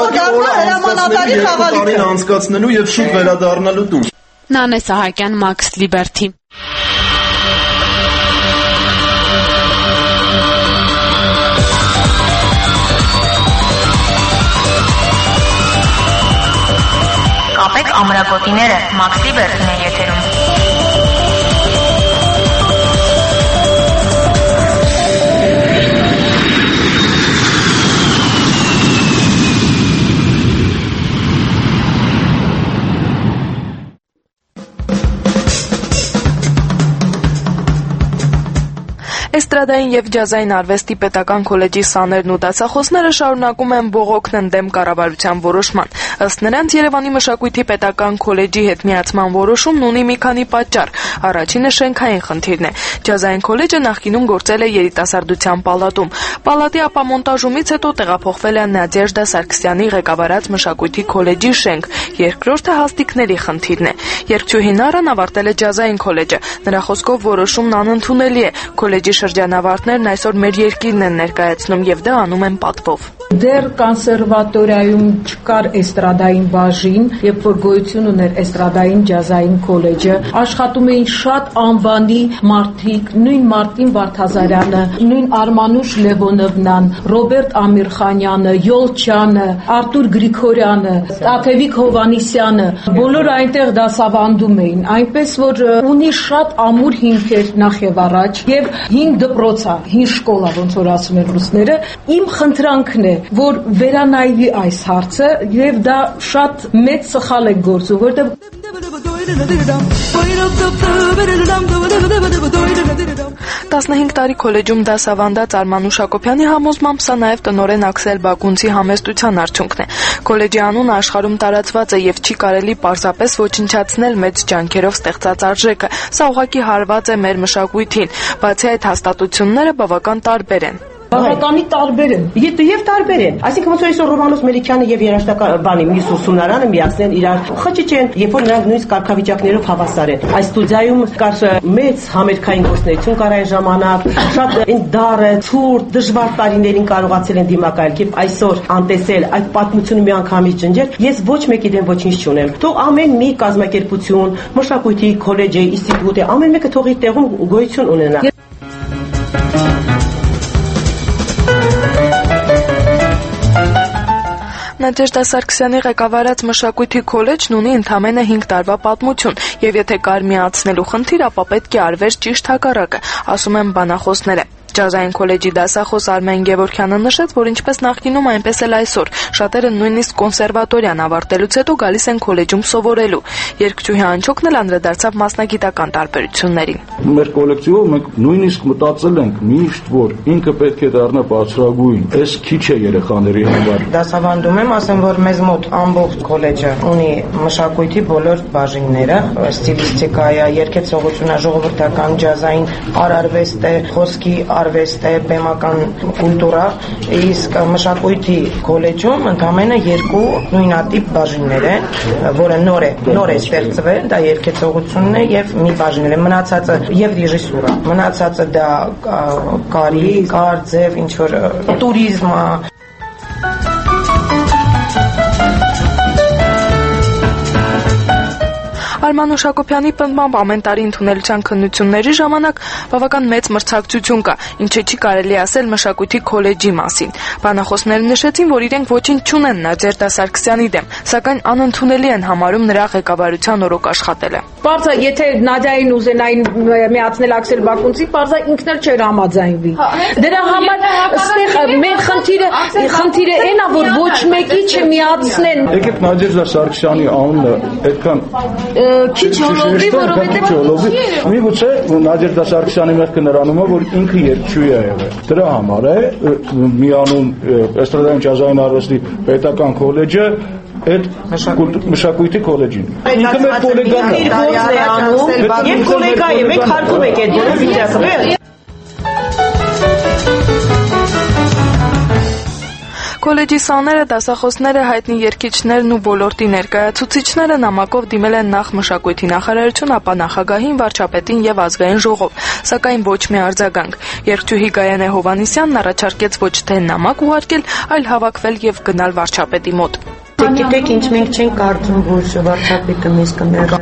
հրամանատարի խաղալիքը անցկացնելու եւ շուտ վերադառնալու տուն։ Նանե Սահակյան, Max Liberty։ Կապեք Ամրագոտիները Մաքս Լիբերտին է եթերում։ Էստրադային եւ ջազային արվեստի պետական քոլեջի սաներն ու դասախոսները շարունակում են բողոքն ընդդեմ կառավարության որոշման։ Ըստ նրանց Երևանի մշակույթի պետական քոլեջի հետ միացման որոշումն ունի մի քանի պատճառ։ Առաջինը շենքային խնդիրն է։ Ջազային քոլեջը նախկինում գործել է երիտասարդության պալատում։ Պալատի ապամոնտաժումից հետո տեղափոխվել է Նադեժդա Սարգսյանի ղեկավարած մշակույթի քոլեջի շենք։ Երկրորդը հաստիկների խնդիրն է։ Երգչուհի Նարան ավարտել է ջազային քոլեջը։ Նրա խոսքով որոշումն անընդունելի է։ Քոլեջի շրջանավարտներն այսօր մեր երկիրն են ներկայացնում եւ դա անում են պատվով։ Դեռ կոնսերվատորիայում չկար էստրադային բաժին, երբ որ գոյություն ուներ էստրադային ջազային քոլեջը, աշխատում էին շատ անվանի մարդիկ, նույն Մարտին Վարդազարյանը, նույն Արմանուշ Լևոնովնան, Ռոբերտ Ամիրխանյանը, Յոլչյանը, Արտուր Գրիգորյանը, Տաթևիկ Հովանիսյանը, բոլորը այնտեղ դասավանդում էին, այնպես որ ունի շատ ամուր հիմքեր նախ եւ առաջ եւ հին դպրոց է, հին շկոլա, ոնց որ ասում են ռուսները։ Իմ խնդրանքն է, որ վերանայվի այս հարցը եւ դա շատ մեծ սխալ է գործում, որովհետեւ տասնհինգ տարի քոլեջում դասավանդած Արմանուշ Հակոբյանի համոզմամբ սա նաև տնօրեն Աքսել Բակունցի համեստության արդյունքն է։ Քոլեջի անունը աշխարհում տարածված է եւ չի կարելի պարզապես ոչնչացնել մեծ ջանքերով ստեղծած արժեքը։ Սա ուղղակի հարված է մեր մշակույթին։ Բացի այդ, հաստատությունները բավական տարբեր են։ Բավականի տարբեր են։ Եվ տարբեր են։ Այսինքն ոնց որ այսօր Ռոմանոս Մելիքյանը եւ երաժշտական բանի մյուս ուսումնարանը միացնեն իրար խճճ են, երբ որ նրանք նույնիսկ կարգավիճակներով հավասար են։ Այս ստուդիայում կար մեծ համերգային գործունեություն կար այն ժամանակ, շատ այն դառը, ցուրտ, դժվար տարիներին կարողացել են դիմակայել, եւ այսօր անտեսել այդ պատմությունը մի անգամից ջնջել, ես ոչ մեկի դեմ ոչինչ չունեմ։ Թող ամեն մի կազմակերպություն, մշակույթի քոլեջի, ինստիտուտի, ամեն մեկը թող իր տեղում գոյություն ունենա։ Նադեժդա Սարգսյանի ղեկավարած մշակույթի քոլեջն ունի ընդամենը հինգ տարվա պատմություն, եւ եթե կար միացնելու խնդիր, ապա պետք է արվեր ճիշտ հակառակը, ասում են բանախոսները։ Ջազային քոլեջի դասախոս Արմեն Գևորգյանը նշեց, որ ինչպես նախկինում, այնպես էլ այսօր շատերը նույնիսկ կոնսերվատորիան ավարտելուց հետո գալիս են քոլեջում սովորելու։ Երգչուհի Անչոկն էլ անդրադարձավ մասնագիտական տարբերություններին։ Մեր կոլեկտիվով մենք նույնիսկ մտածել ենք միշտ, որ ինքը պետք է դառնա բարձրագույն, այս քիչ է երեխաների համար։ Դասավանդում եմ, ասեմ, որ մեզ մոտ ամբողջ քոլեջը ունի մշակույթի բոլոր բաժինները, ստիլիստիկա է, երգեցողություն է, ժողովրդական ջազային արարվեստ է, խոսքի արվեստ է, բեմական կուլտուրա, իսկ մշակույթի քոլեջում ընդամենը երկու նույնատիպ բաժիններ են, որը նոր է, նոր է ստեղծվել, դա երգեցողությունն է եւ մի բաժինն է, մնացածը եւ ռեժիսուրա, մնացածը դա կարի, կար ձև, ինչ որ տուրիզմ է։ Արմանուշ Հակոբյանի պնդմամբ ամեն տարի ընդունելության քննությունների ժամանակ բավական մեծ մրցակցություն կա, ինչը չի կարելի ասել մշակույթի քոլեջի մասին։ Բանախոսները նշեցին, որ իրենք ոչինչ չունեն Նադեժդա Սարգսյանի դեմ, սակայն անընդունելի են համարում նրա ղեկավարության օրոք աշխատելը։ Պարզա, եթե Նադյային ուզենային միացնել Աքսել Բակունցի, պարզա ինքն էլ չէր համաձայնվի։ Դրա համար այստեղ մեր խնդիրը խնդիրը այն է, որ ոչ մեկի չմիացնեն։ Եկեք Նադեժդա Սարգսյանի անունը այդքան քիչ հոլովի, որովհետեւ միգուցե Նադեժդա Սարգսյանի մեղքը նրանում է, որ ինքը երգչուհի է եղել։ Դրա համար է միանում էստրադային ջազային արվեստի պետական քոլեջը այդ մշակույթի քոլեջին։ Ինքը մեր կոլեգան է։ Եվ կոլեգա է, մենք խարկում ենք այդ բոլոր վիճակը։ Քոլեջի սաները, դասախոսները, հայտնի երգիչներն ու ոլորտի ներկայացուցիչները նամակով դիմել են նախ մշակույթի նախարարություն, ապա նախագահին, վարչապետին եւ ազգային ժողով, սակայն ոչ մի արձագանք։ Երգչուհի Գայանե Հովանիսյանն առաջարկեց ոչ թե նամակ ուղարկել, այլ հավաքվել եւ գնալ վարչապետի մոտ։ Գիտեք, ինչ մենք չենք կարծում, որ վարչապետը մեզ կներ։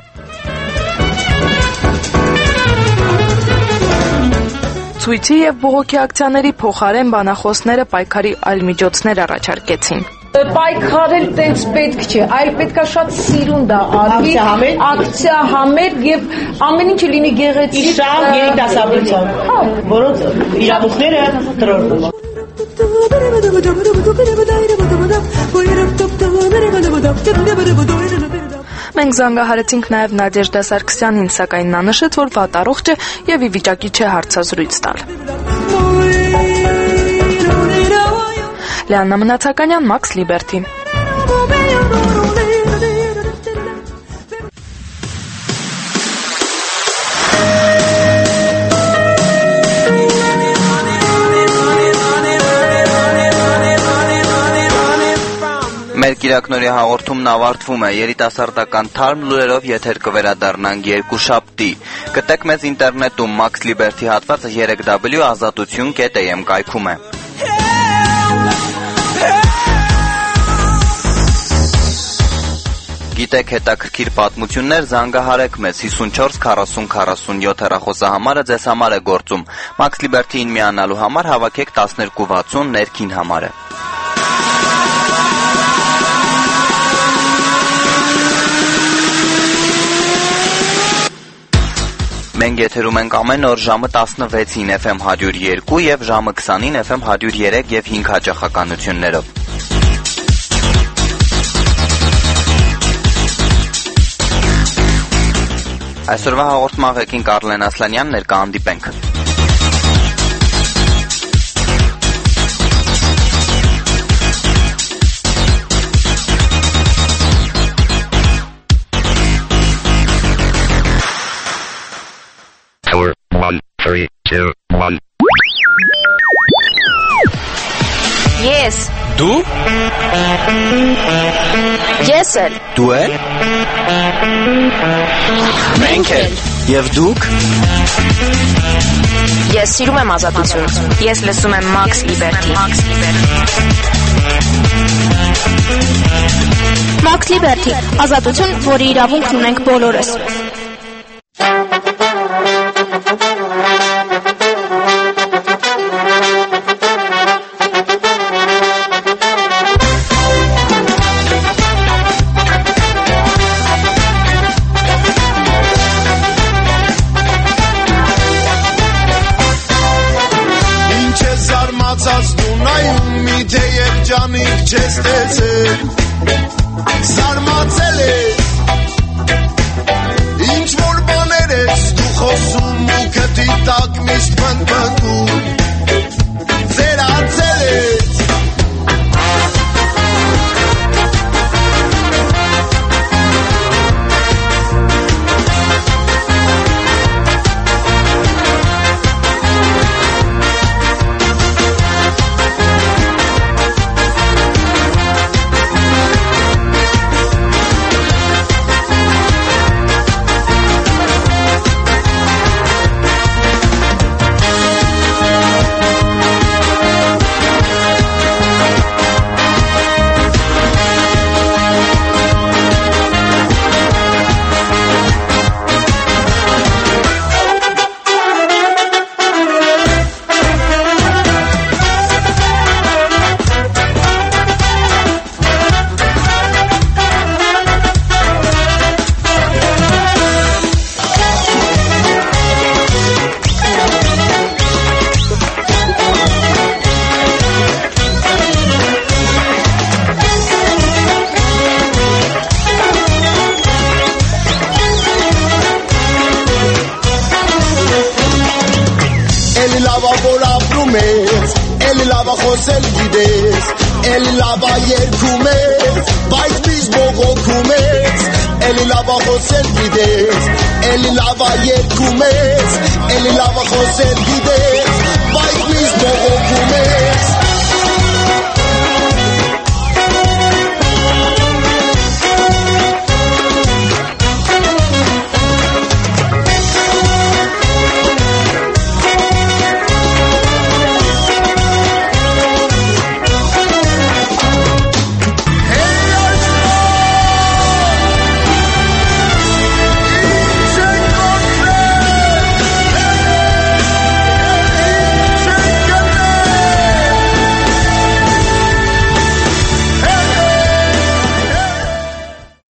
Ցույցի եւ բողոքի ակցիաների փոխարեն բանախոսները պայքարի այլ միջոցներ առաջարկեցին։ պայքարել տենց պետք չէ, այլ պետքա շատ սիրունդ արվի, ակցիա համեր եւ ամեն ինչը լինի գեղեցիկ։ Իշավ երիտասարդության, որոնց իրավունքները տրորվում են։ Մենք զանգահարեցինք նաև Նադեժդա Սարգսյանին, սակայն նա նշեց, որ վատ առողջ է եւ ի վիճակի չէ հարցազրույց տալ։ Լիաննա Մնացականյան, Max Liberty։ Մեր կիրակնորի հաղորդումն ավարտվում է, երիտասարդական թարմ լուրերով եթեր կվերադառնանք երկուշաբթի։ Գտեք մեզ ինտերնետում Max Liberty հատվածը երեք w ազատություն կետ a m կայքում է։ Գիտեք հետաքրքիր պատմություններ, զանգահարեք մեզ հիսունչորս քառասուն քառասունյոթ հեռախոսահամարը ձեզ համար է գործում։ Max Liberty-ին միանալու համար հավաքեք տասներկու վաթսուն ներքին համարը։ Մենք եթերում ենք ամեն օր ժամը տասնվեցին F M հարյուր երկու եւ ժամը քսանին F M հարյուր երեք եւ հինգ հաճախականություններով։ Այսօրվա հաղորդման ղեկին Կարլեն Ասլանյան, ներկա հանդիպենք։ three, two, one. Yes. Դու? Ես էլ։ Դու էլ։ Մենք էլ։ Եվ դուք։ Ես սիրում եմ ազատություն։ Ես լսում եմ Max Liberty։ Max Liberty, ազատություն, որի իրավունքն ունենք բոլորս։ Չես տեսել, զարմացել ես, ինչ-որ բաներ ես դու խոսում ու քթի տակ միշտ պնդպնդում, ձերացել ես։ Խոսել գիտես, էլի լավա երգում ես, բայց միշտ բողոքում ես, էլի լավա խոսել գիտես, էլի լավա երգում ես, էլի լավա խոսել գիտես, բայց միշտ բողոքում ես։